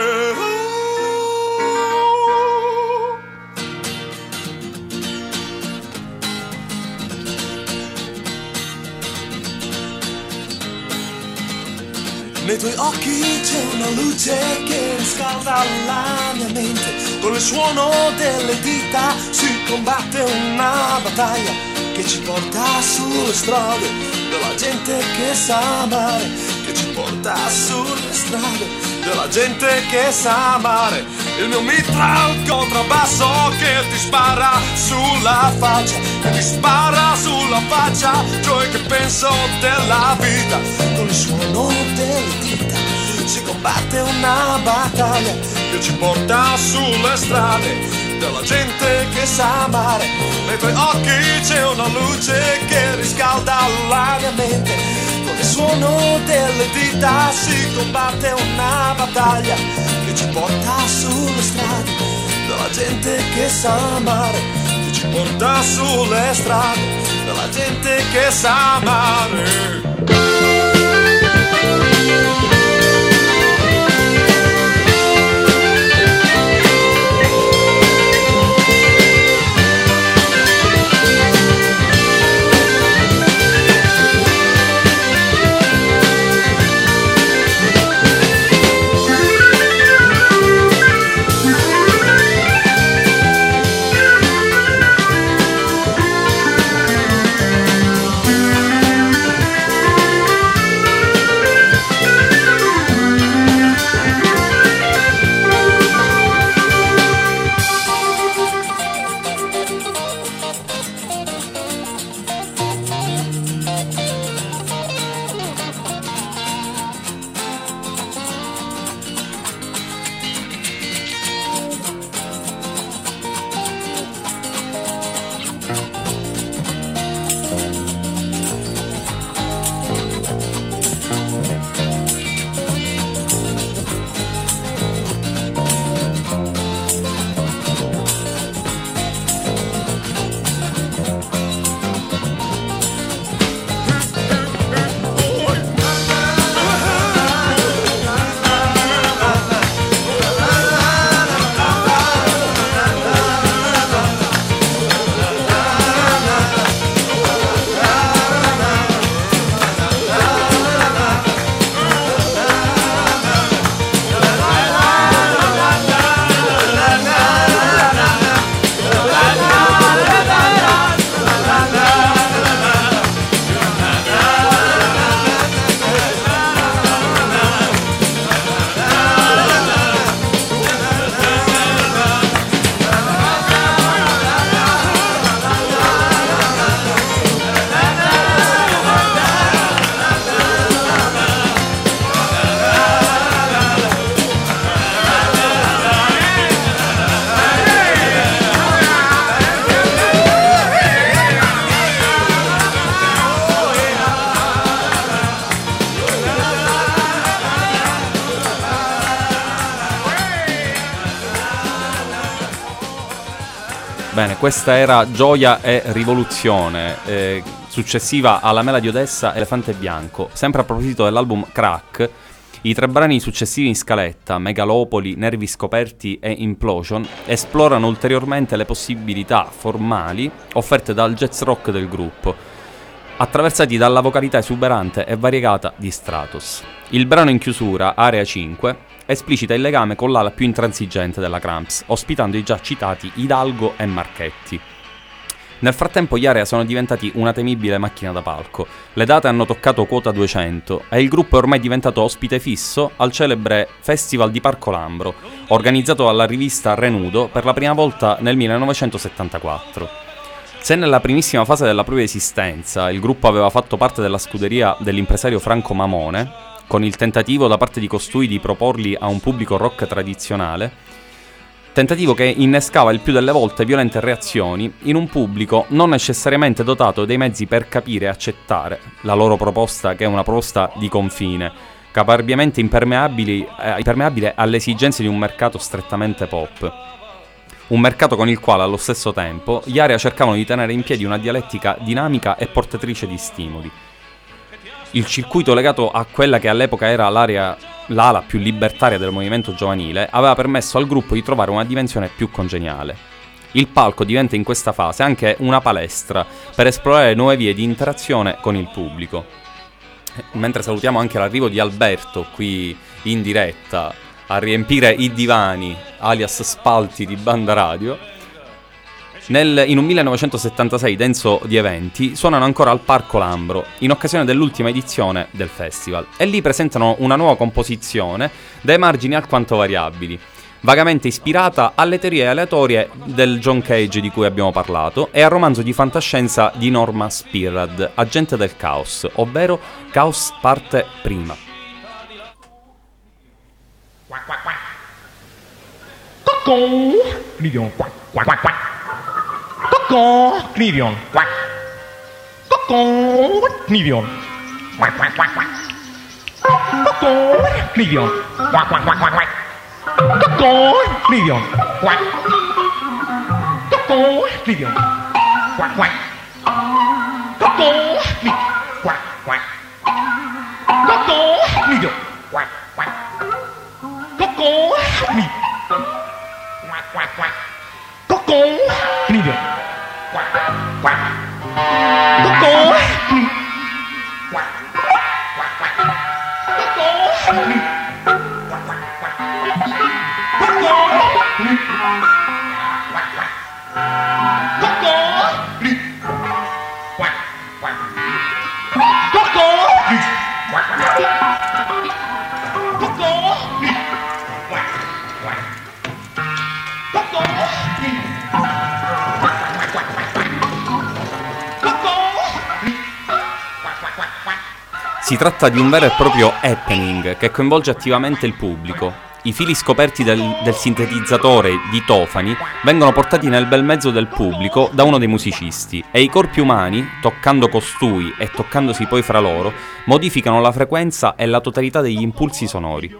Nei tuoi occhi c'è una luce che riscalda la mia mente. Con il suono delle dita si combatte una battaglia che ci porta sulle strade della gente che sa amare, che ci porta sulle strade della gente che sa amare. Il mio mitra è il contrabbasso che ti spara sulla faccia, che ti spara sulla faccia ciò che penso della vita. Con il suono delle dita si combatte una battaglia che ci porta sulle strade della gente che sa amare. Nei tuoi occhi c'è una luce che riscalda la mia mente. Con il suono delle dita si combatte una battaglia che ci porta sulle strade della gente che sa amare, che ci porta sulle strade della gente che sa amare. Bene, questa era Gioia e Rivoluzione, successiva alla Mela di Odessa, Elefante Bianco. Sempre a proposito dell'album Crack, i 3 brani successivi in scaletta, Megalopoli, Nervi Scoperti e Implosion, esplorano ulteriormente le possibilità formali offerte dal jazz rock del gruppo, attraversati dalla vocalità esuberante e variegata di Stratos. Il brano in chiusura, Area 5, esplicita il legame con l'ala più intransigente della Cramps, ospitando i già citati Hidalgo e Marchetti. Nel frattempo gli Area sono diventati una temibile macchina da palco, le date hanno toccato quota 200 e il gruppo è ormai diventato ospite fisso al celebre Festival di Parco Lambro, organizzato dalla rivista Renudo per la prima volta nel 1974. Se nella primissima fase della propria esistenza il gruppo aveva fatto parte della scuderia dell'impresario Franco Mamone, con il tentativo da parte di costui di proporli a un pubblico rock tradizionale, tentativo che innescava il più delle volte violente reazioni in un pubblico non necessariamente dotato dei mezzi per capire e accettare la loro proposta, che è una proposta di confine, caparbiamente impermeabile alle esigenze di un mercato strettamente pop. Un mercato con il quale, allo stesso tempo, gli Area cercavano di tenere in piedi una dialettica dinamica e portatrice di stimoli. Il circuito legato a quella che all'epoca era l'ala più libertaria del movimento giovanile aveva permesso al gruppo di trovare una dimensione più congeniale. Il palco diventa in questa fase anche una palestra per esplorare nuove vie di interazione con il pubblico. Mentre salutiamo anche l'arrivo di Alberto qui in diretta a riempire i divani, alias spalti di Banda Radio, in un 1976 denso di eventi, suonano ancora al Parco Lambro in occasione dell'ultima edizione del festival e lì presentano una nuova composizione dai margini alquanto variabili, vagamente ispirata alle teorie aleatorie del John Cage di cui abbiamo parlato e al romanzo di fantascienza di Norma Spearad, Agente del Caos, ovvero Caos parte prima. Clivion, quack. Clivion, quack, quack, quack, quack. Clivion, quack, quack, quack, quack, quack. Clivion, quack. Clivion, quack, quack. Quack, quack. Clivion, quack, quack. Quack, quack, quack. Clivion. Quack, quack. Quack, quack, quack. Si tratta di un vero e proprio happening che coinvolge attivamente il pubblico. I fili scoperti del sintetizzatore di Tofani vengono portati nel bel mezzo del pubblico da uno dei musicisti e i corpi umani, toccando costui e toccandosi poi fra loro, modificano la frequenza e la totalità degli impulsi sonori.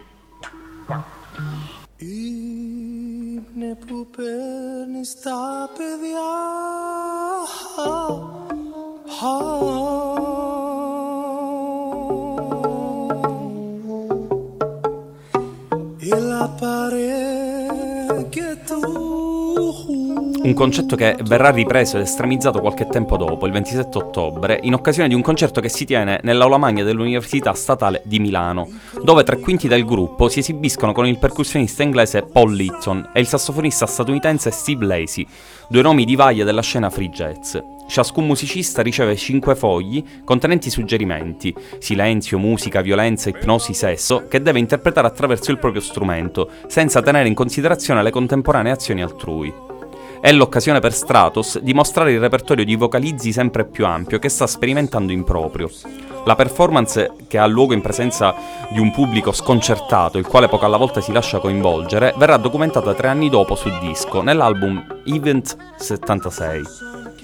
Un concetto che verrà ripreso ed estremizzato qualche tempo dopo, il 27 ottobre, in occasione di un concerto che si tiene nell'aula magna dell'Università Statale di Milano, dove 3/5 del gruppo si esibiscono con il percussionista inglese Paul Litton e il sassofonista statunitense Steve Lacy, 2 nomi di vaglia della scena free jazz. Ciascun musicista riceve 5 fogli contenenti suggerimenti, silenzio, musica, violenza, ipnosi, sesso, che deve interpretare attraverso il proprio strumento, senza tenere in considerazione le contemporanee azioni altrui. È l'occasione per Stratos di mostrare il repertorio di vocalizzi sempre più ampio che sta sperimentando in proprio. La performance, che ha luogo in presenza di un pubblico sconcertato, il quale poco alla volta si lascia coinvolgere, verrà documentata 3 anni dopo su disco, nell'album Event 76.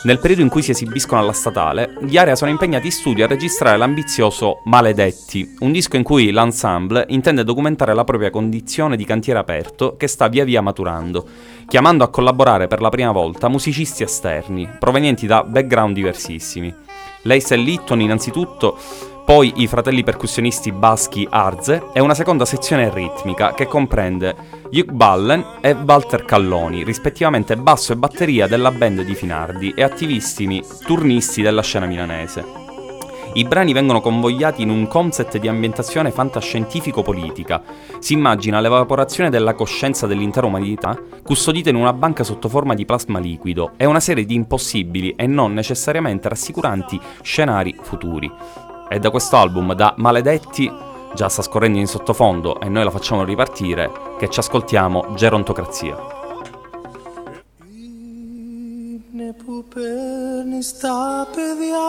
Nel periodo in cui si esibiscono alla Statale, gli Area sono impegnati in studio a registrare l'ambizioso Maledetti, un disco in cui l'ensemble intende documentare la propria condizione di cantiere aperto che sta via via maturando, chiamando a collaborare per la prima volta musicisti esterni, provenienti da background diversissimi. Leis e Litton innanzitutto, poi i fratelli percussionisti baschi Arze e una seconda sezione ritmica che comprende Hugh Ballen e Walter Calloni, rispettivamente basso e batteria della band di Finardi e attivissimi turnisti della scena milanese. I brani vengono convogliati in un concept di ambientazione fantascientifico-politica. Si immagina l'evaporazione della coscienza dell'intera umanità custodita in una banca sotto forma di plasma liquido e una serie di impossibili e non necessariamente rassicuranti scenari futuri. E da questo album, da Maledetti, già sta scorrendo in sottofondo e noi la facciamo ripartire, che ci ascoltiamo Gerontocrazia. Ne puper ni stape via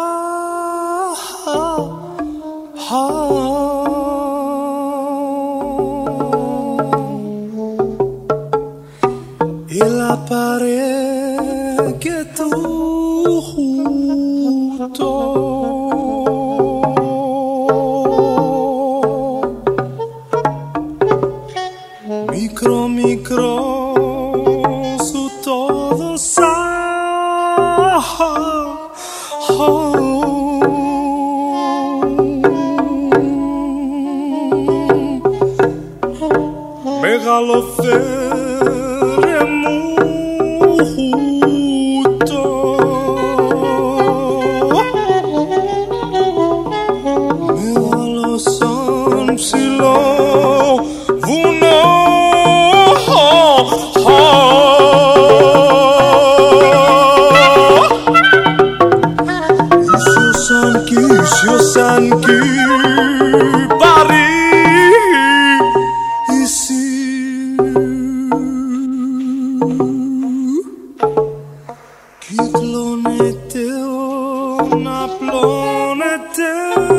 e la pare che tu micro su todo megalofere muto megaloson silo vuno Sanki bari isi kitlonete na plonete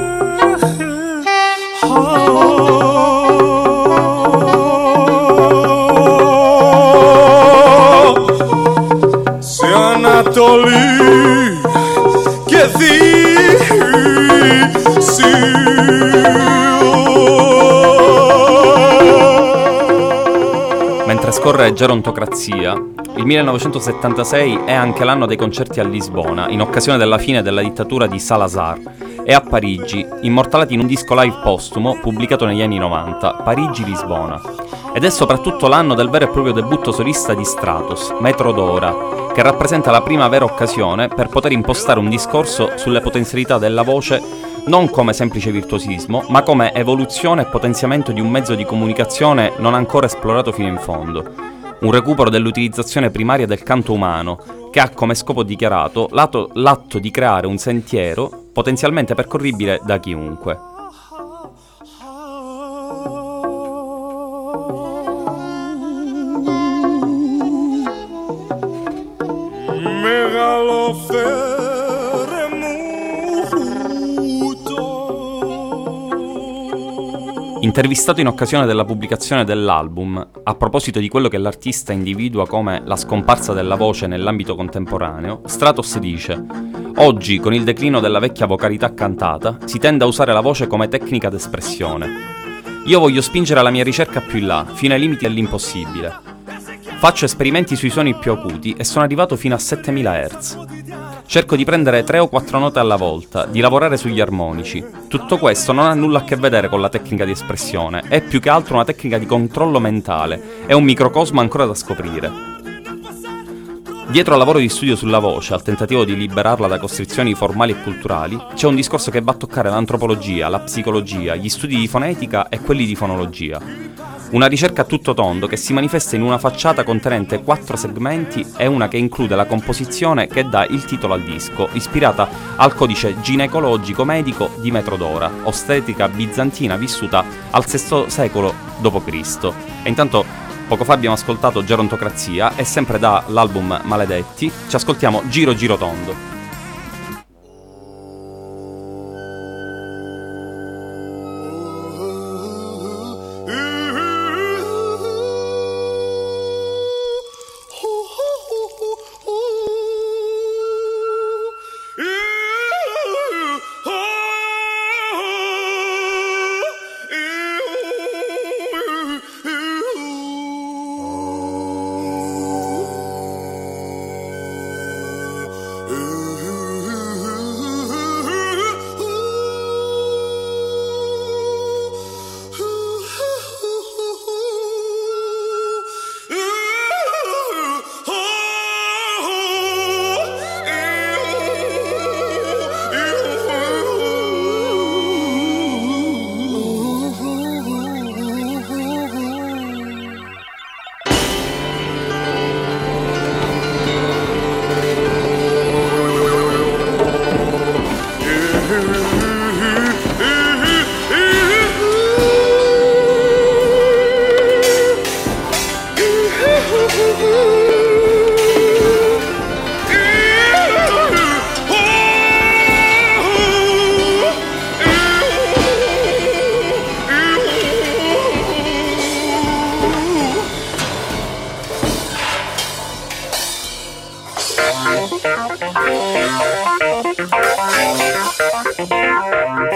se Anatoli che Mentre scorre Gerontocrazia, il 1976 è anche l'anno dei concerti a Lisbona, in occasione della fine della dittatura di Salazar, e a Parigi, immortalati in un disco live postumo pubblicato negli anni 90, Parigi-Lisbona. Ed è soprattutto l'anno del vero e proprio debutto solista di Stratos, Metro d'Ora, che rappresenta la prima vera occasione per poter impostare un discorso sulle potenzialità della voce non come semplice virtuosismo, ma come evoluzione e potenziamento di un mezzo di comunicazione non ancora esplorato fino in fondo. Un recupero dell'utilizzazione primaria del canto umano, che ha come scopo dichiarato l'atto di creare un sentiero potenzialmente percorribile da chiunque. Intervistato in occasione della pubblicazione dell'album, a proposito di quello che l'artista individua come la scomparsa della voce nell'ambito contemporaneo, Stratos dice: «Oggi, con il declino della vecchia vocalità cantata, si tende a usare la voce come tecnica d'espressione. Io voglio spingere la mia ricerca più in là, fino ai limiti dell'impossibile. Faccio esperimenti sui suoni più acuti e sono arrivato fino a 7000 Hz. Cerco di prendere 3 o 4 note alla volta, di lavorare sugli armonici. Tutto questo non ha nulla a che vedere con la tecnica di espressione, è più che altro una tecnica di controllo mentale, è un microcosmo ancora da scoprire. Dietro al lavoro di studio sulla voce, al tentativo di liberarla da costrizioni formali e culturali, c'è un discorso che va a toccare l'antropologia, la psicologia, gli studi di fonetica e quelli di fonologia. Una ricerca a tutto tondo che si manifesta in una facciata contenente 4 segmenti e una che include la composizione che dà il titolo al disco, ispirata al codice ginecologico medico di Metro d'Ora, ostetrica bizantina vissuta al VI secolo d.C. E intanto poco fa abbiamo ascoltato Gerontocrazia e sempre dall'album Maledetti ci ascoltiamo Giro Giro Tondo.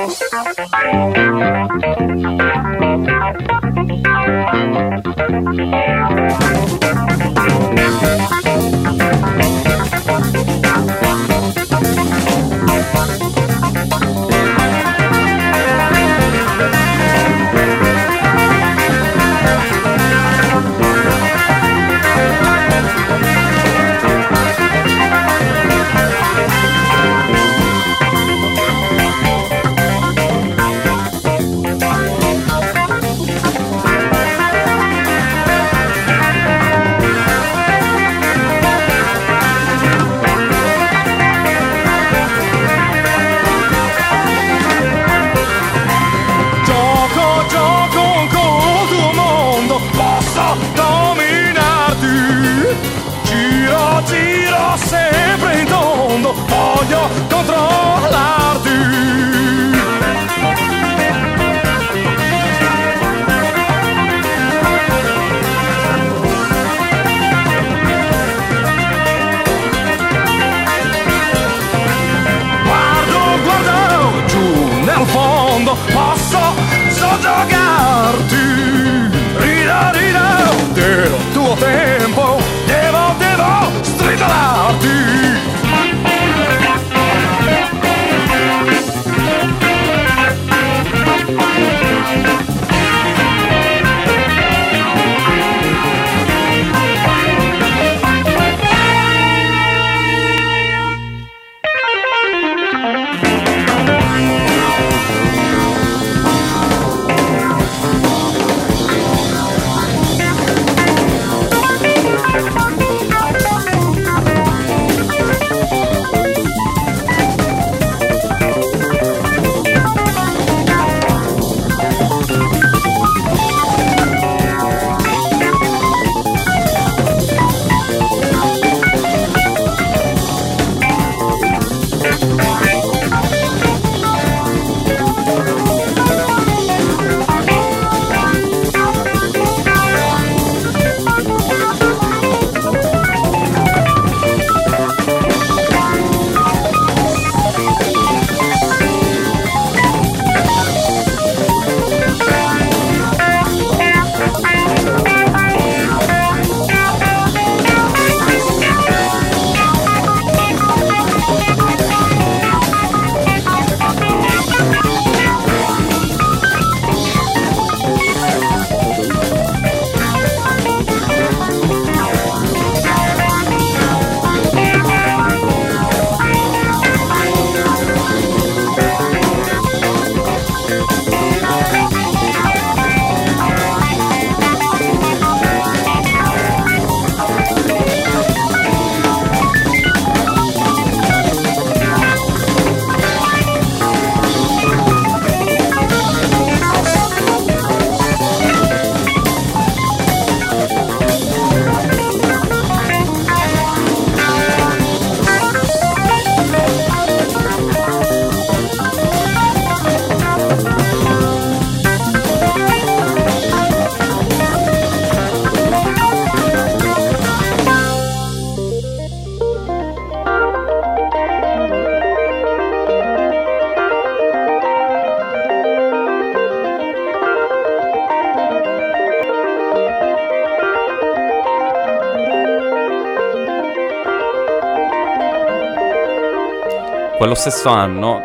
Quello stesso anno,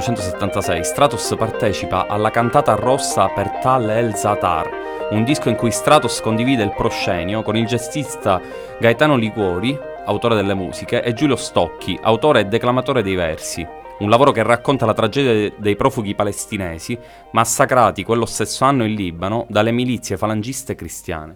1976, Stratos partecipa alla cantata rossa per Tal El Zatar, un disco in cui Stratos condivide il proscenio con il jazzista Gaetano Liguori, autore delle musiche, e Giulio Stocchi, autore e declamatore dei versi. Un lavoro che racconta la tragedia dei profughi palestinesi massacrati quello stesso anno in Libano dalle milizie falangiste cristiane.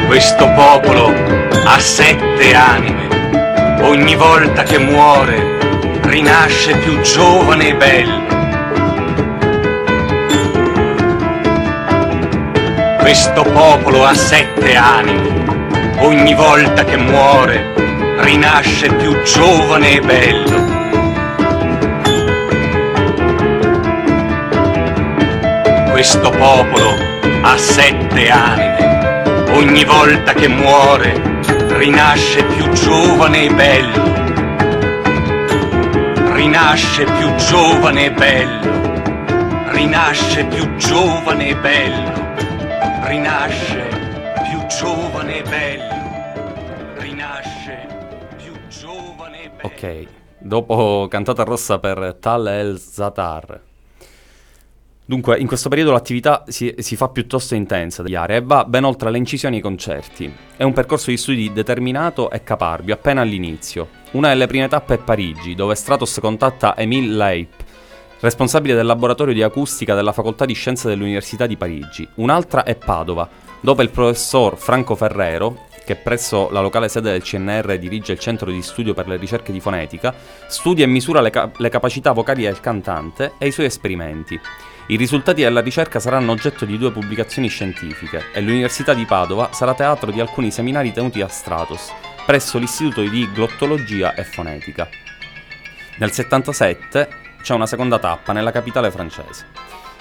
Questo popolo ha 7 anime, ogni volta che muore rinasce più giovane e bello. Questo popolo ha 7 anime, ogni volta che muore rinasce più giovane e bello. Questo popolo ha 7 anime, ogni volta che muore rinasce più giovane e bello. Rinasce più giovane e bello. Rinasce più giovane e bello. Rinasce più giovane e bello. Rinasce più giovane e bello. Ok, dopo cantata rossa per Tal El Zatar. Dunque, in questo periodo l'attività si fa piuttosto intensa degli area e va ben oltre le incisioni e i concerti. È un percorso di studi determinato e caparbio, appena all'inizio. Una delle prime tappe è Parigi, dove Stratos contatta Émile Leip, responsabile del laboratorio di acustica della Facoltà di Scienze dell'Università di Parigi. Un'altra è Padova, dove il professor Franco Ferrero, che presso la locale sede del CNR dirige il Centro di Studio per le Ricerche di Fonetica, studia e misura le capacità vocali del cantante e i suoi esperimenti. I risultati della ricerca saranno oggetto di 2 pubblicazioni scientifiche e l'Università di Padova sarà teatro di alcuni seminari tenuti a Stratos, presso l'Istituto di Glottologia e Fonetica. Nel 77 c'è una seconda tappa nella capitale francese.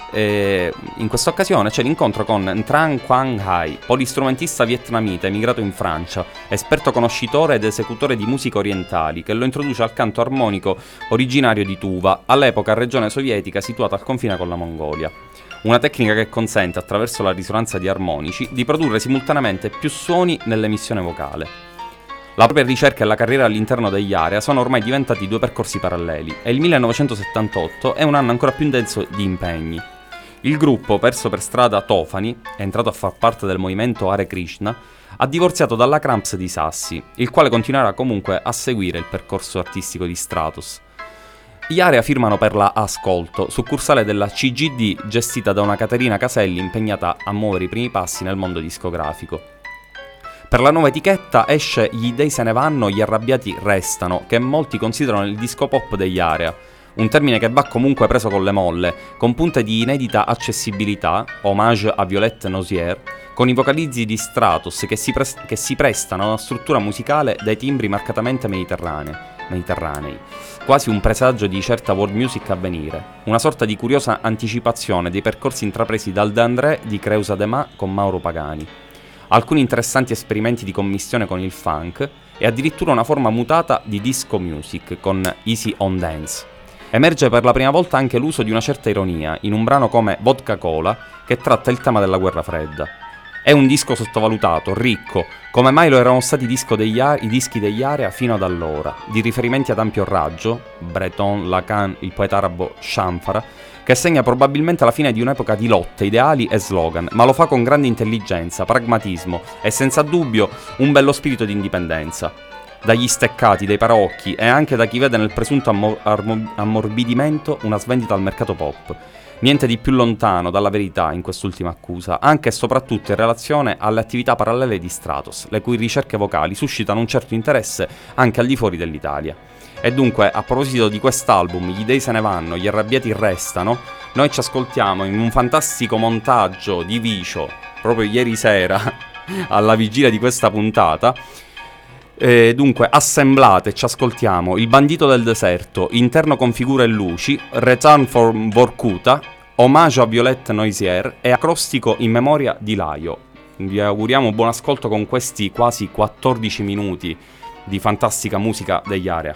In questa occasione c'è l'incontro con Tran Quang Hai, polistrumentista vietnamita emigrato in Francia, esperto conoscitore ed esecutore di musiche orientali, che lo introduce al canto armonico originario di Tuva, all'epoca regione sovietica situata al confine con la Mongolia. Una tecnica che consente, attraverso la risonanza di armonici, di produrre simultaneamente più suoni nell'emissione vocale. La propria ricerca e la carriera all'interno degli area sono ormai diventati 2 percorsi paralleli e il 1978 è un anno ancora più intenso di impegni. Il gruppo, perso per strada Tofani, è entrato a far parte del movimento Hare Krishna, ha divorziato dalla Cramps di Sassi, il quale continuerà comunque a seguire il percorso artistico di Stratos. Gli area firmano per la Ascolto, succursale della CGD gestita da una Caterina Caselli impegnata a muovere i primi passi nel mondo discografico. Per la nuova etichetta esce Gli dei se ne vanno, gli arrabbiati restano, che molti considerano il disco pop degli area. Un termine che va comunque preso con le molle, con punte di inedita accessibilità, hommage a Violette Nozière, con i vocalizzi di Stratos che si prestano a una struttura musicale dai timbri marcatamente mediterranei, quasi un presagio di certa world music a venire, una sorta di curiosa anticipazione dei percorsi intrapresi dal De André di Creusa de Ma con Mauro Pagani. Alcuni interessanti esperimenti di commistione con il funk e addirittura una forma mutata di disco music con Easy on Dance. Emerge per la prima volta anche l'uso di una certa ironia in un brano come Vodka Cola, che tratta il tema della guerra fredda. È un disco sottovalutato, ricco, come mai lo erano stati i dischi degli area fino ad allora, di riferimenti ad ampio raggio, Breton, Lacan, il poeta arabo Shamfara, che segna probabilmente la fine di un'epoca di lotte, ideali e slogan, ma lo fa con grande intelligenza, pragmatismo e senza dubbio un bello spirito di indipendenza. Dagli steccati, dai paraocchi e anche da chi vede nel presunto ammorbidimento una svendita al mercato pop. Niente di più lontano dalla verità in quest'ultima accusa, anche e soprattutto in relazione alle attività parallele di Stratos, le cui ricerche vocali suscitano un certo interesse anche al di fuori dell'Italia. E dunque, a proposito di quest'album, Gli dei se ne vanno, gli arrabbiati restano, noi ci ascoltiamo in un fantastico montaggio di Vicio, proprio ieri sera, alla vigilia di questa puntata. Dunque, assemblate, ci ascoltiamo Il bandito del deserto, interno con figure e luci, Return from Vorkuta, omaggio a Violette Nozière e acrostico in memoria di Laio. Vi auguriamo buon ascolto con questi quasi 14 minuti di fantastica musica degli area.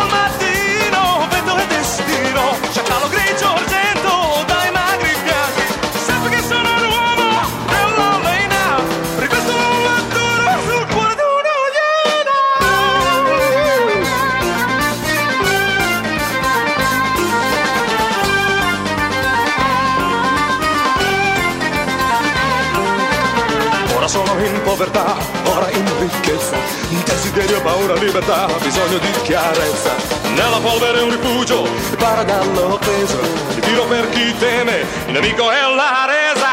Mattino, vento e destino, sciacallo grigio argento, dai magri fianchi. povertà, ora in ricchezza, desiderio, paura, libertà, bisogno di chiarezza. Nella polvere un rifugio, ripara dall'offesa, il tiro per chi teme, il nemico è la resa.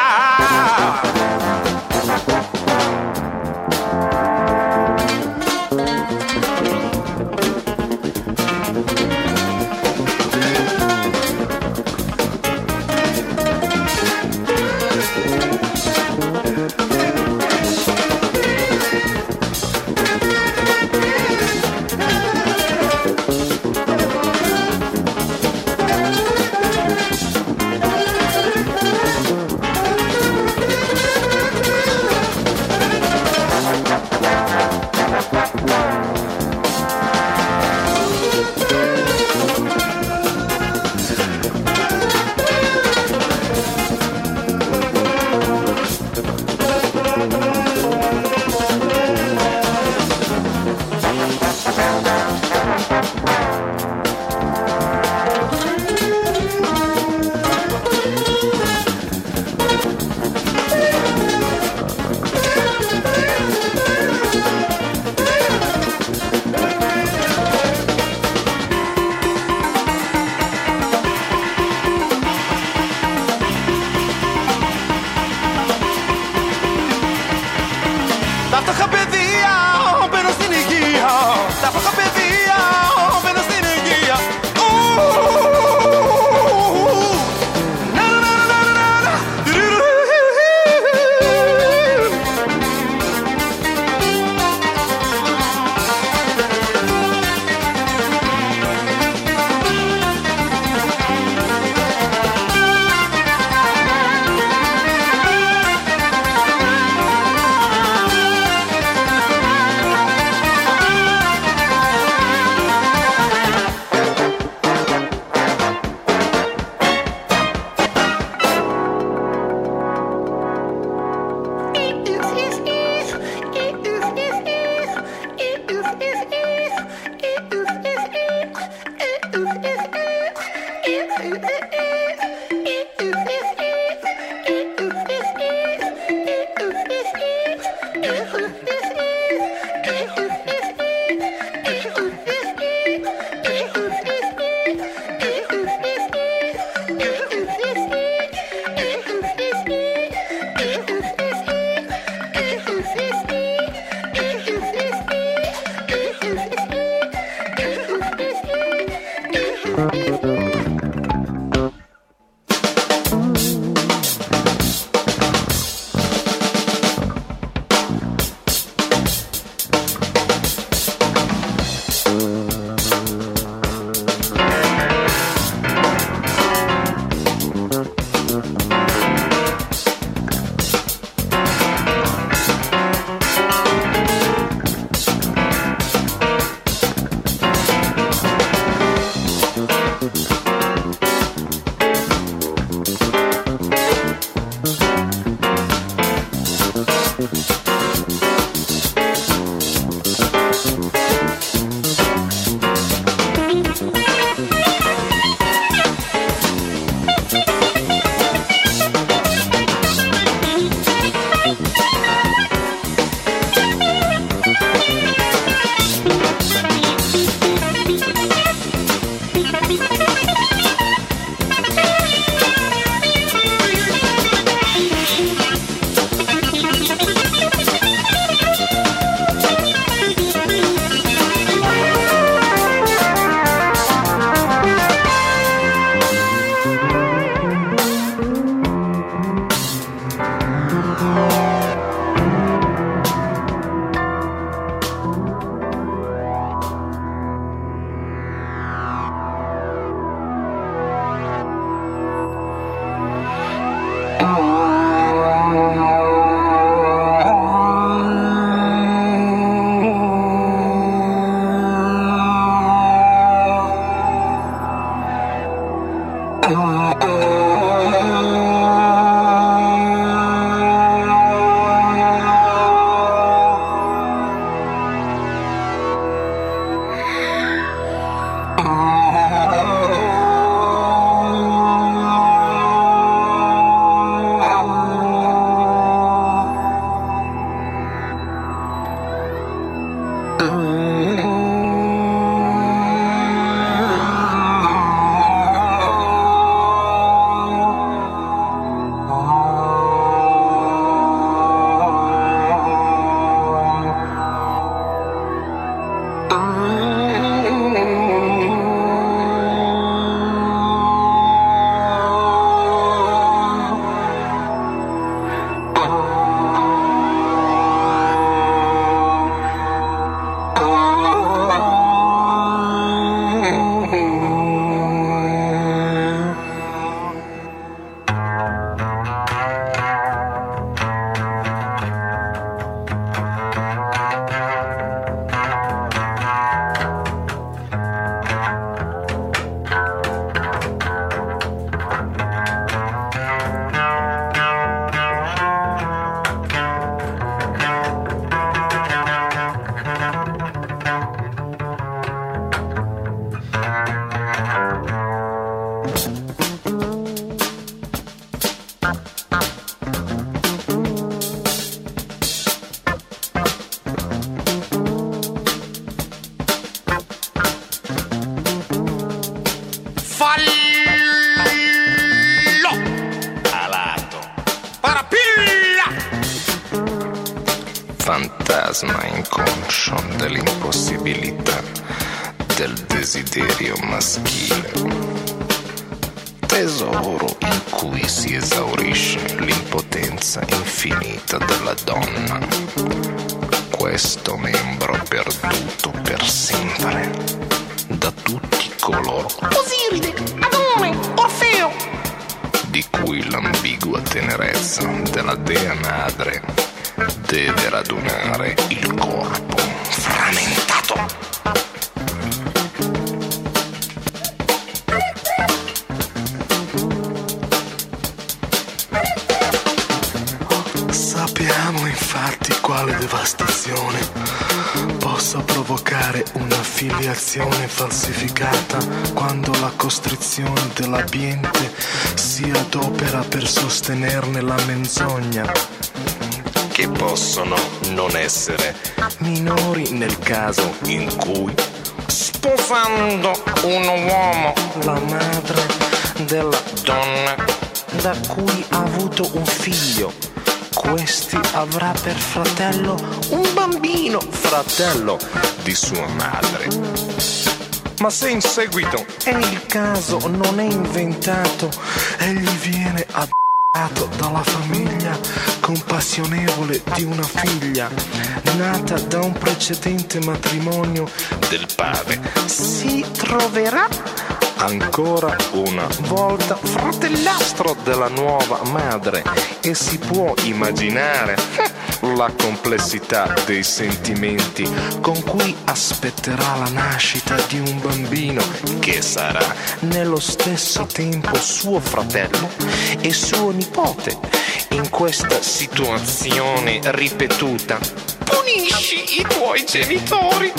fallo alato, parapilla, fantasma inconscio dell'impossibilità del desiderio maschile, tesoro in cui si esaurisce l'impotenza infinita della donna, questo membro perduto per sempre da tutti coloro, Osiride, Adone, Orfeo, di cui l'ambigua tenerezza della dea madre deve radunare il corpo frammentato. Sappiamo infatti quale devastazione possa provocare una filiazione falsificata quando la costrizione dell'ambiente si adopera per sostenerne la menzogna, che possono non essere minori nel caso in cui, sposando un uomo, la madre della donna da cui ha avuto un figlio, questi avrà per fratello un bambino, fratello di sua madre. Ma se in seguito il caso non è inventato, egli viene adottato dalla famiglia compassionevole di una figlia nata da un precedente matrimonio del padre, si troverà ancora una volta fratellastro della nuova madre e si può immaginare la complessità dei sentimenti con cui aspetterà la nascita di un bambino che sarà nello stesso tempo suo fratello e suo nipote. In questa situazione ripetuta, punisci i tuoi genitori.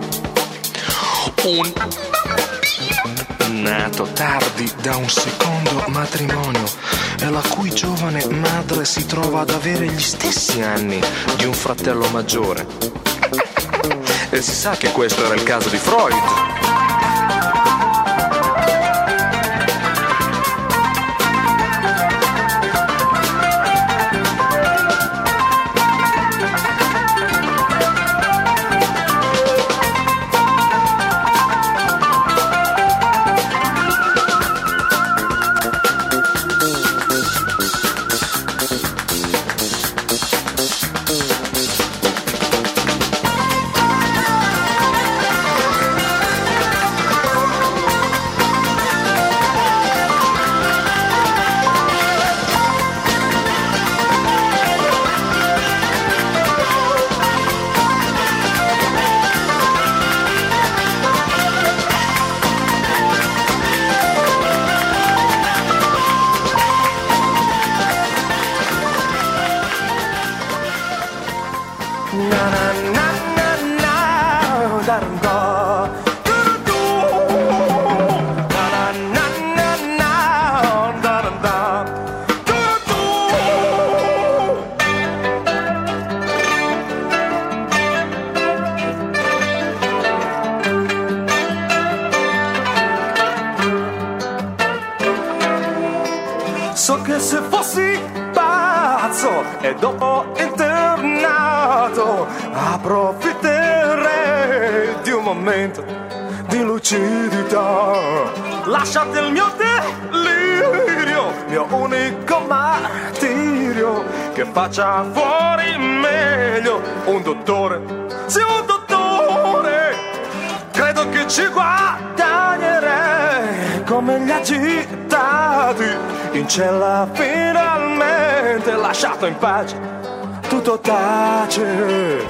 Un nato tardi da un secondo matrimonio e la cui giovane madre si trova ad avere gli stessi anni di un fratello maggiore. E si sa che questo era il caso di Freud. So che se fossi pazzo e dopo internato approfitterei di un momento di lucidità. Lasciate il mio delirio, mio unico martirio, che faccia fuori meglio un dottore, sì un dottore. Credo che ci guadagnerei come gli agitati in cella, finalmente lasciato in pace, tutto tace.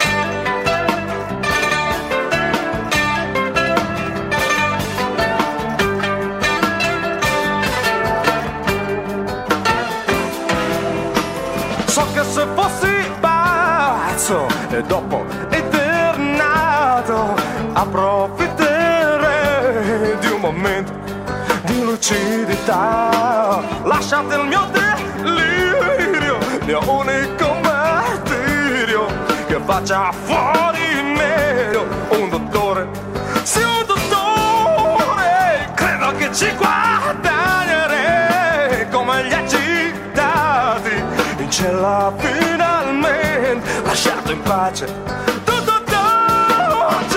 So che se fossi pazzo e dopo eternato approfitterei di un momento di lucidità. Lasciate il mio delirio, mio unico martirio, che faccia fuori meglio un dottore, sì un dottore. Credo che ci guadagnerei come gli agitati in cella finalmente lasciato in pace tutto dolce.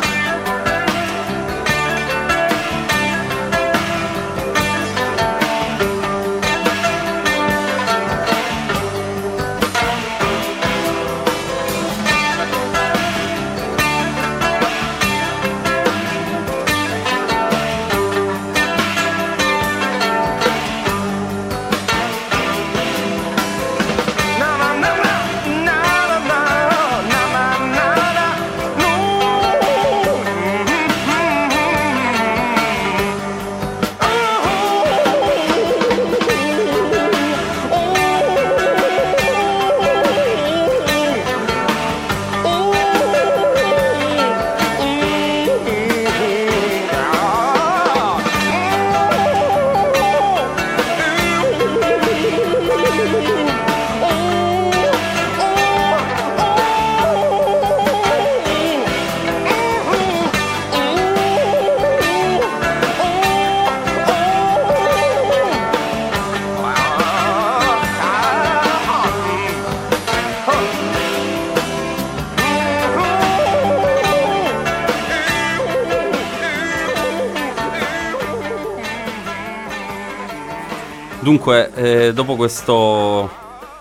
Dunque, dopo questo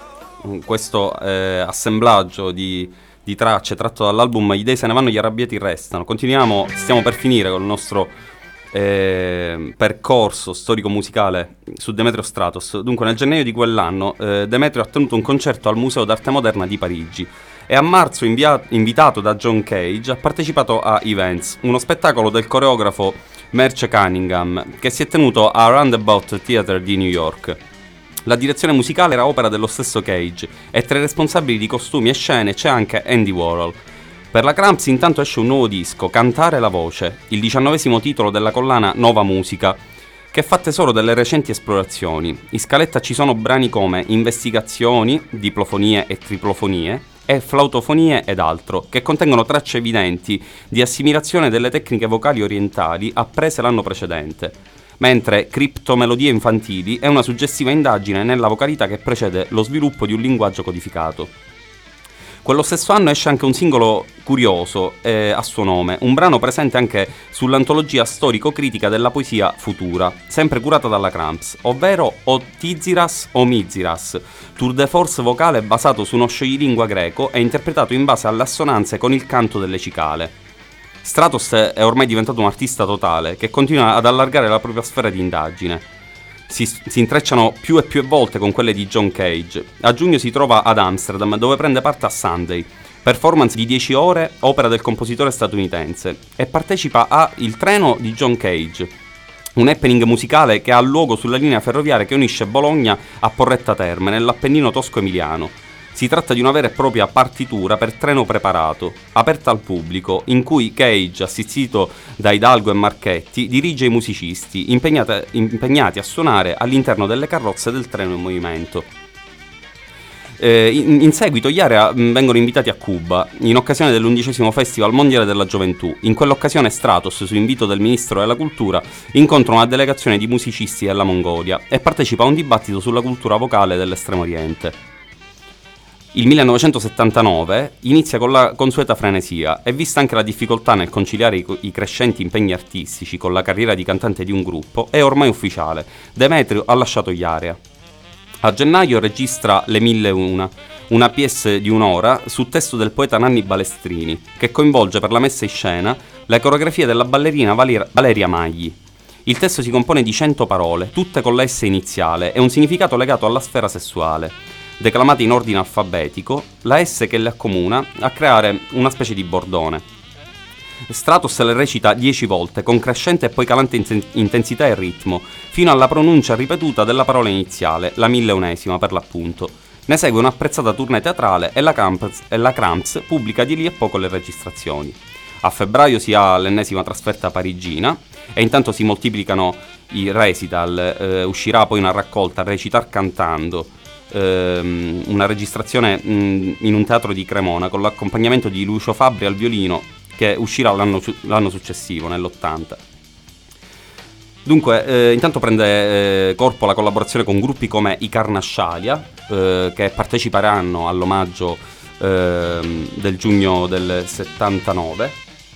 assemblaggio di tracce tratto dall'album Gli dei se ne vanno, gli arrabbiati restano, continuiamo, stiamo per finire con il nostro percorso storico-musicale su Demetrio Stratos. Dunque, nel gennaio di quell'anno Demetrio ha tenuto un concerto al Museo d'Arte Moderna di Parigi e a marzo, invitato da John Cage, ha partecipato a Events, uno spettacolo del coreografo Merce Cunningham, che si è tenuto a Roundabout Theatre di New York. La direzione musicale era opera dello stesso Cage e tra i responsabili di costumi e scene c'è anche Andy Warhol. Per la Cramps intanto esce un nuovo disco, Cantare la voce, il 19° titolo della collana Nova Musica, che fa tesoro delle recenti esplorazioni. In scaletta ci sono brani come Investigazioni, Diplofonie e Triplofonie e Flautofonie ed altro, che contengono tracce evidenti di assimilazione delle tecniche vocali orientali apprese l'anno precedente, mentre Criptomelodie infantili è una suggestiva indagine nella vocalità che precede lo sviluppo di un linguaggio codificato. Quello stesso anno esce anche un singolo curioso a suo nome, un brano presente anche sull'antologia storico-critica della poesia futura, sempre curata dalla Cramps, ovvero O Tiziras o Miziras, tour de force vocale basato su uno scioglilingua greco e interpretato in base alle assonanze con il canto delle cicale. Stratos è ormai diventato un artista totale che continua ad allargare la propria sfera di indagine. Si intrecciano più e più volte con quelle di John Cage. A giugno si trova ad Amsterdam, dove prende parte a Sunday, performance di 10 ore, opera del compositore statunitense, e partecipa a Il treno di John Cage, un happening musicale che ha luogo sulla linea ferroviaria che unisce Bologna a Porretta Terme, nell'Appennino tosco-emiliano. Si tratta di una vera e propria partitura per treno preparato, aperta al pubblico, in cui Cage, assistito da Hidalgo e Marchetti, dirige i musicisti, impegnati a suonare all'interno delle carrozze del treno in movimento. In seguito gli Area vengono invitati a Cuba, in occasione dell'11° Festival Mondiale della Gioventù. In quell'occasione Stratos, su invito del Ministro della Cultura, incontra una delegazione di musicisti della Mongolia e partecipa a un dibattito sulla cultura vocale dell'Estremo Oriente. Il 1979 inizia con la consueta frenesia e, vista anche la difficoltà nel conciliare i crescenti impegni artistici con la carriera di cantante di un gruppo, è ormai ufficiale: Demetrio ha lasciato gli Area. A gennaio registra Le 1001, una pièce di un'ora su testo del poeta Nanni Balestrini, che coinvolge per la messa in scena la coreografia della ballerina Valeria Magli. Il testo si compone di 100 parole, tutte con la S iniziale e un significato legato alla sfera sessuale, declamate in ordine alfabetico, la S che le accomuna a creare una specie di bordone. Stratos le recita 10 volte, con crescente e poi calante intensità e ritmo, fino alla pronuncia ripetuta della parola iniziale, la 1001esima per l'appunto. Ne segue un'apprezzata tournée teatrale e la Cramps pubblica di lì a poco le registrazioni. A febbraio si ha l'ennesima trasferta parigina e intanto si moltiplicano i recital, uscirà poi una raccolta Recitar cantando, una registrazione in un teatro di Cremona con l'accompagnamento di Lucio Fabbri al violino, che uscirà l'anno successivo, nell'80. Dunque, intanto prende corpo la collaborazione con gruppi come i Carnascialia, che parteciperanno all'omaggio del giugno del 79.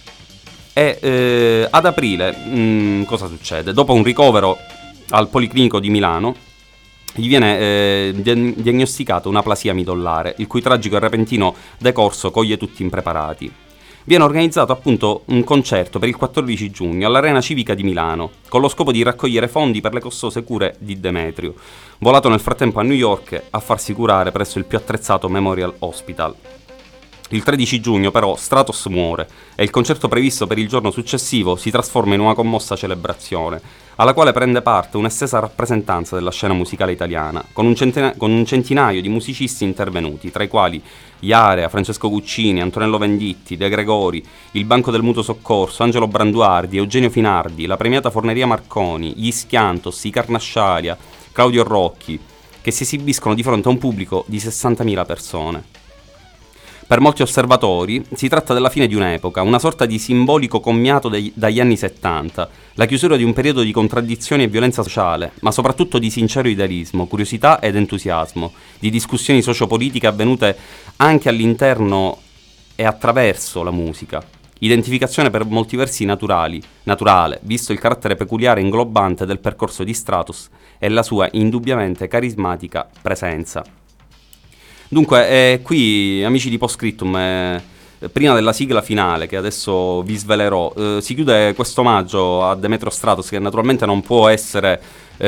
E ad aprile cosa succede? Dopo un ricovero al Policlinico di Milano gli viene diagnosticata una plasia midollare, il cui tragico e repentino decorso coglie tutti impreparati. Viene organizzato appunto un concerto per il 14 giugno all'Arena Civica di Milano, con lo scopo di raccogliere fondi per le costose cure di Demetrio, volato nel frattempo a New York a farsi curare presso il più attrezzato Memorial Hospital. Il 13 giugno però Stratos muore e il concerto previsto per il giorno successivo si trasforma in una commossa celebrazione, alla quale prende parte un'estesa rappresentanza della scena musicale italiana, con un centinaio di musicisti intervenuti, tra i quali Iarea, Francesco Guccini, Antonello Venditti, De Gregori, il Banco del Mutuo Soccorso, Angelo Branduardi, Eugenio Finardi, la premiata Forneria Marconi, gli Schiantos, i Carnascialia, Claudio Rocchi, che si esibiscono di fronte a un pubblico di 60.000 persone. Per molti osservatori si tratta della fine di un'epoca, una sorta di simbolico commiato dagli anni 70, la chiusura di un periodo di contraddizioni e violenza sociale, ma soprattutto di sincero idealismo, curiosità ed entusiasmo, di discussioni sociopolitiche avvenute anche all'interno e attraverso la musica. Identificazione per molti versi naturale, visto il carattere peculiare e inglobante del percorso di Stratos e la sua indubbiamente carismatica presenza. Dunque, qui, amici di Postscriptum, prima della sigla finale, che adesso vi svelerò, si chiude questo omaggio a Demetrio Stratos, che naturalmente non può essere,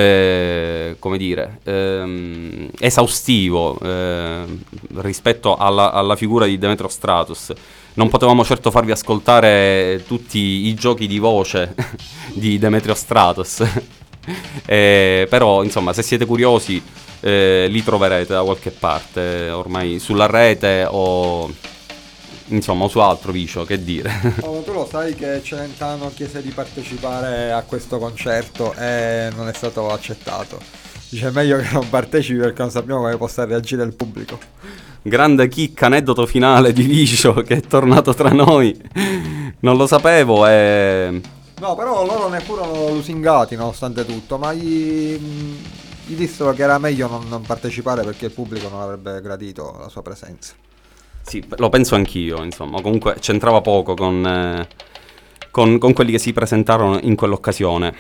esaustivo rispetto alla figura di Demetrio Stratos. Non potevamo certo farvi ascoltare tutti i giochi di voce di Demetrio Stratos, però, insomma, se siete curiosi, li troverete da qualche parte, ormai sulla rete o insomma su altro vicio, che dire. Oh, tu lo sai che Celentano chiese di partecipare a questo concerto e non è stato accettato. Dice meglio che non partecipi perché non sappiamo come possa reagire il pubblico. Grande chicca, aneddoto finale di Licio che è tornato tra noi. Non lo sapevo e... No, però loro ne furono lusingati nonostante tutto, ma gli dissero che era meglio non partecipare perché il pubblico non avrebbe gradito la sua presenza. Sì, lo penso anch'io, insomma. Comunque c'entrava poco con quelli che si presentarono in quell'occasione.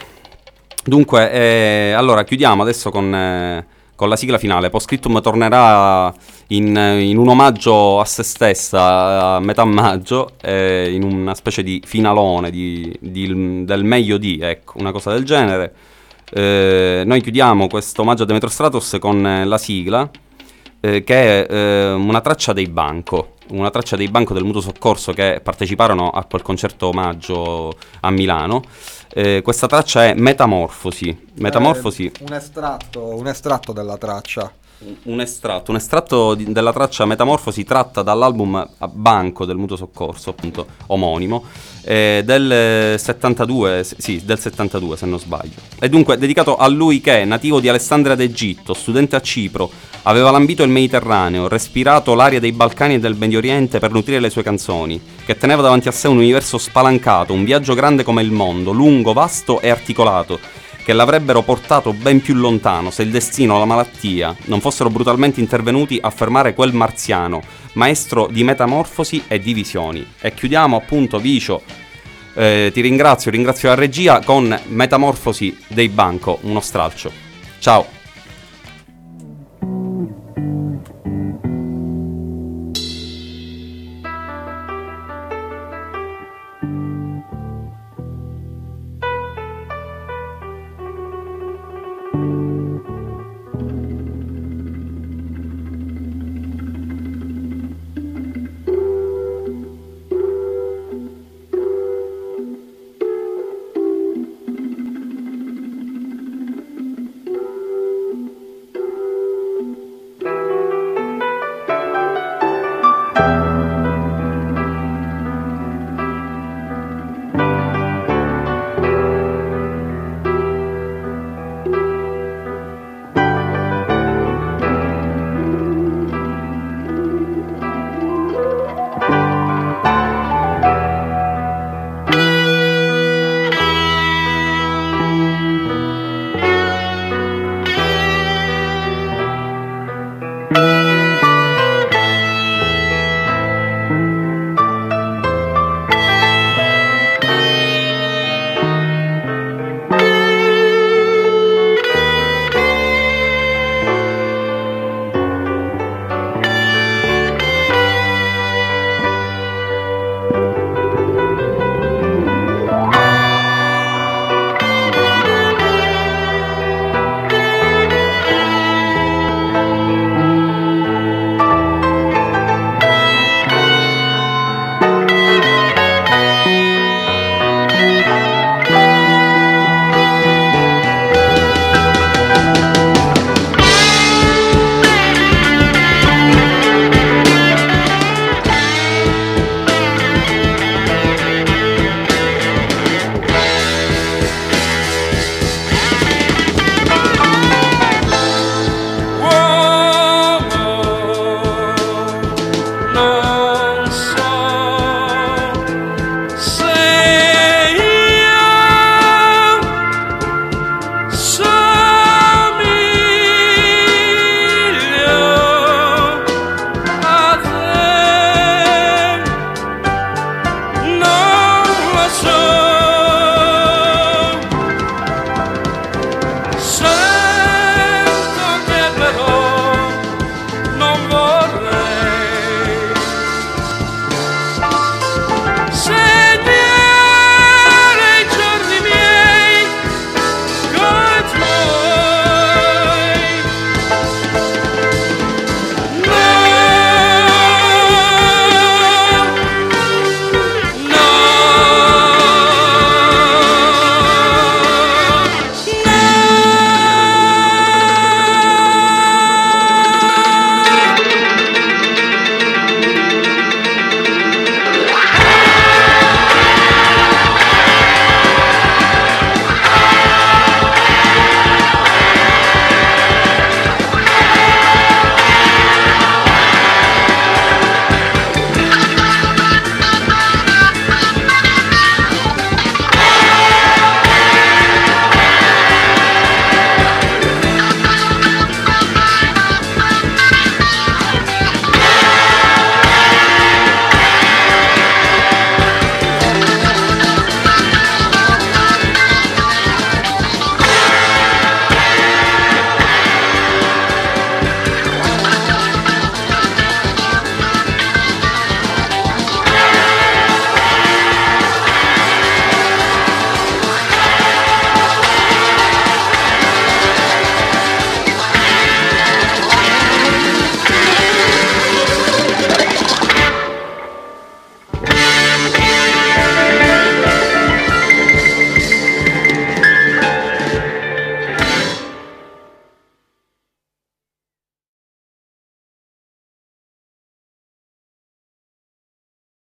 Dunque, allora chiudiamo adesso con la sigla finale. Postscriptum tornerà in un omaggio a se stessa a metà maggio, in una specie di finalone del meglio di, ecco, una cosa del genere. Noi chiudiamo questo omaggio a Demetrio Stratos con la sigla, che è una traccia dei Banco del Mutuo Soccorso, che parteciparono a quel concerto omaggio a Milano. Questa traccia è Metamorfosi. Un estratto della traccia. Un estratto della traccia Metamorfosi, tratta dall'album Banco del Mutuo Soccorso, appunto omonimo, del 72, del 72 se non sbaglio. E dunque dedicato a lui che, nativo di Alessandria d'Egitto, studente a Cipro, aveva lambito il Mediterraneo, respirato l'aria dei Balcani e del Medio Oriente per nutrire le sue canzoni, che teneva davanti a sé un universo spalancato, un viaggio grande come il mondo, lungo, vasto e articolato, che l'avrebbero portato ben più lontano se il destino o la malattia non fossero brutalmente intervenuti a fermare quel marziano, maestro di metamorfosi e di visioni. E chiudiamo appunto, Vicio, ti ringrazio la regia con Metamorfosi dei Banco, uno stralcio. Ciao!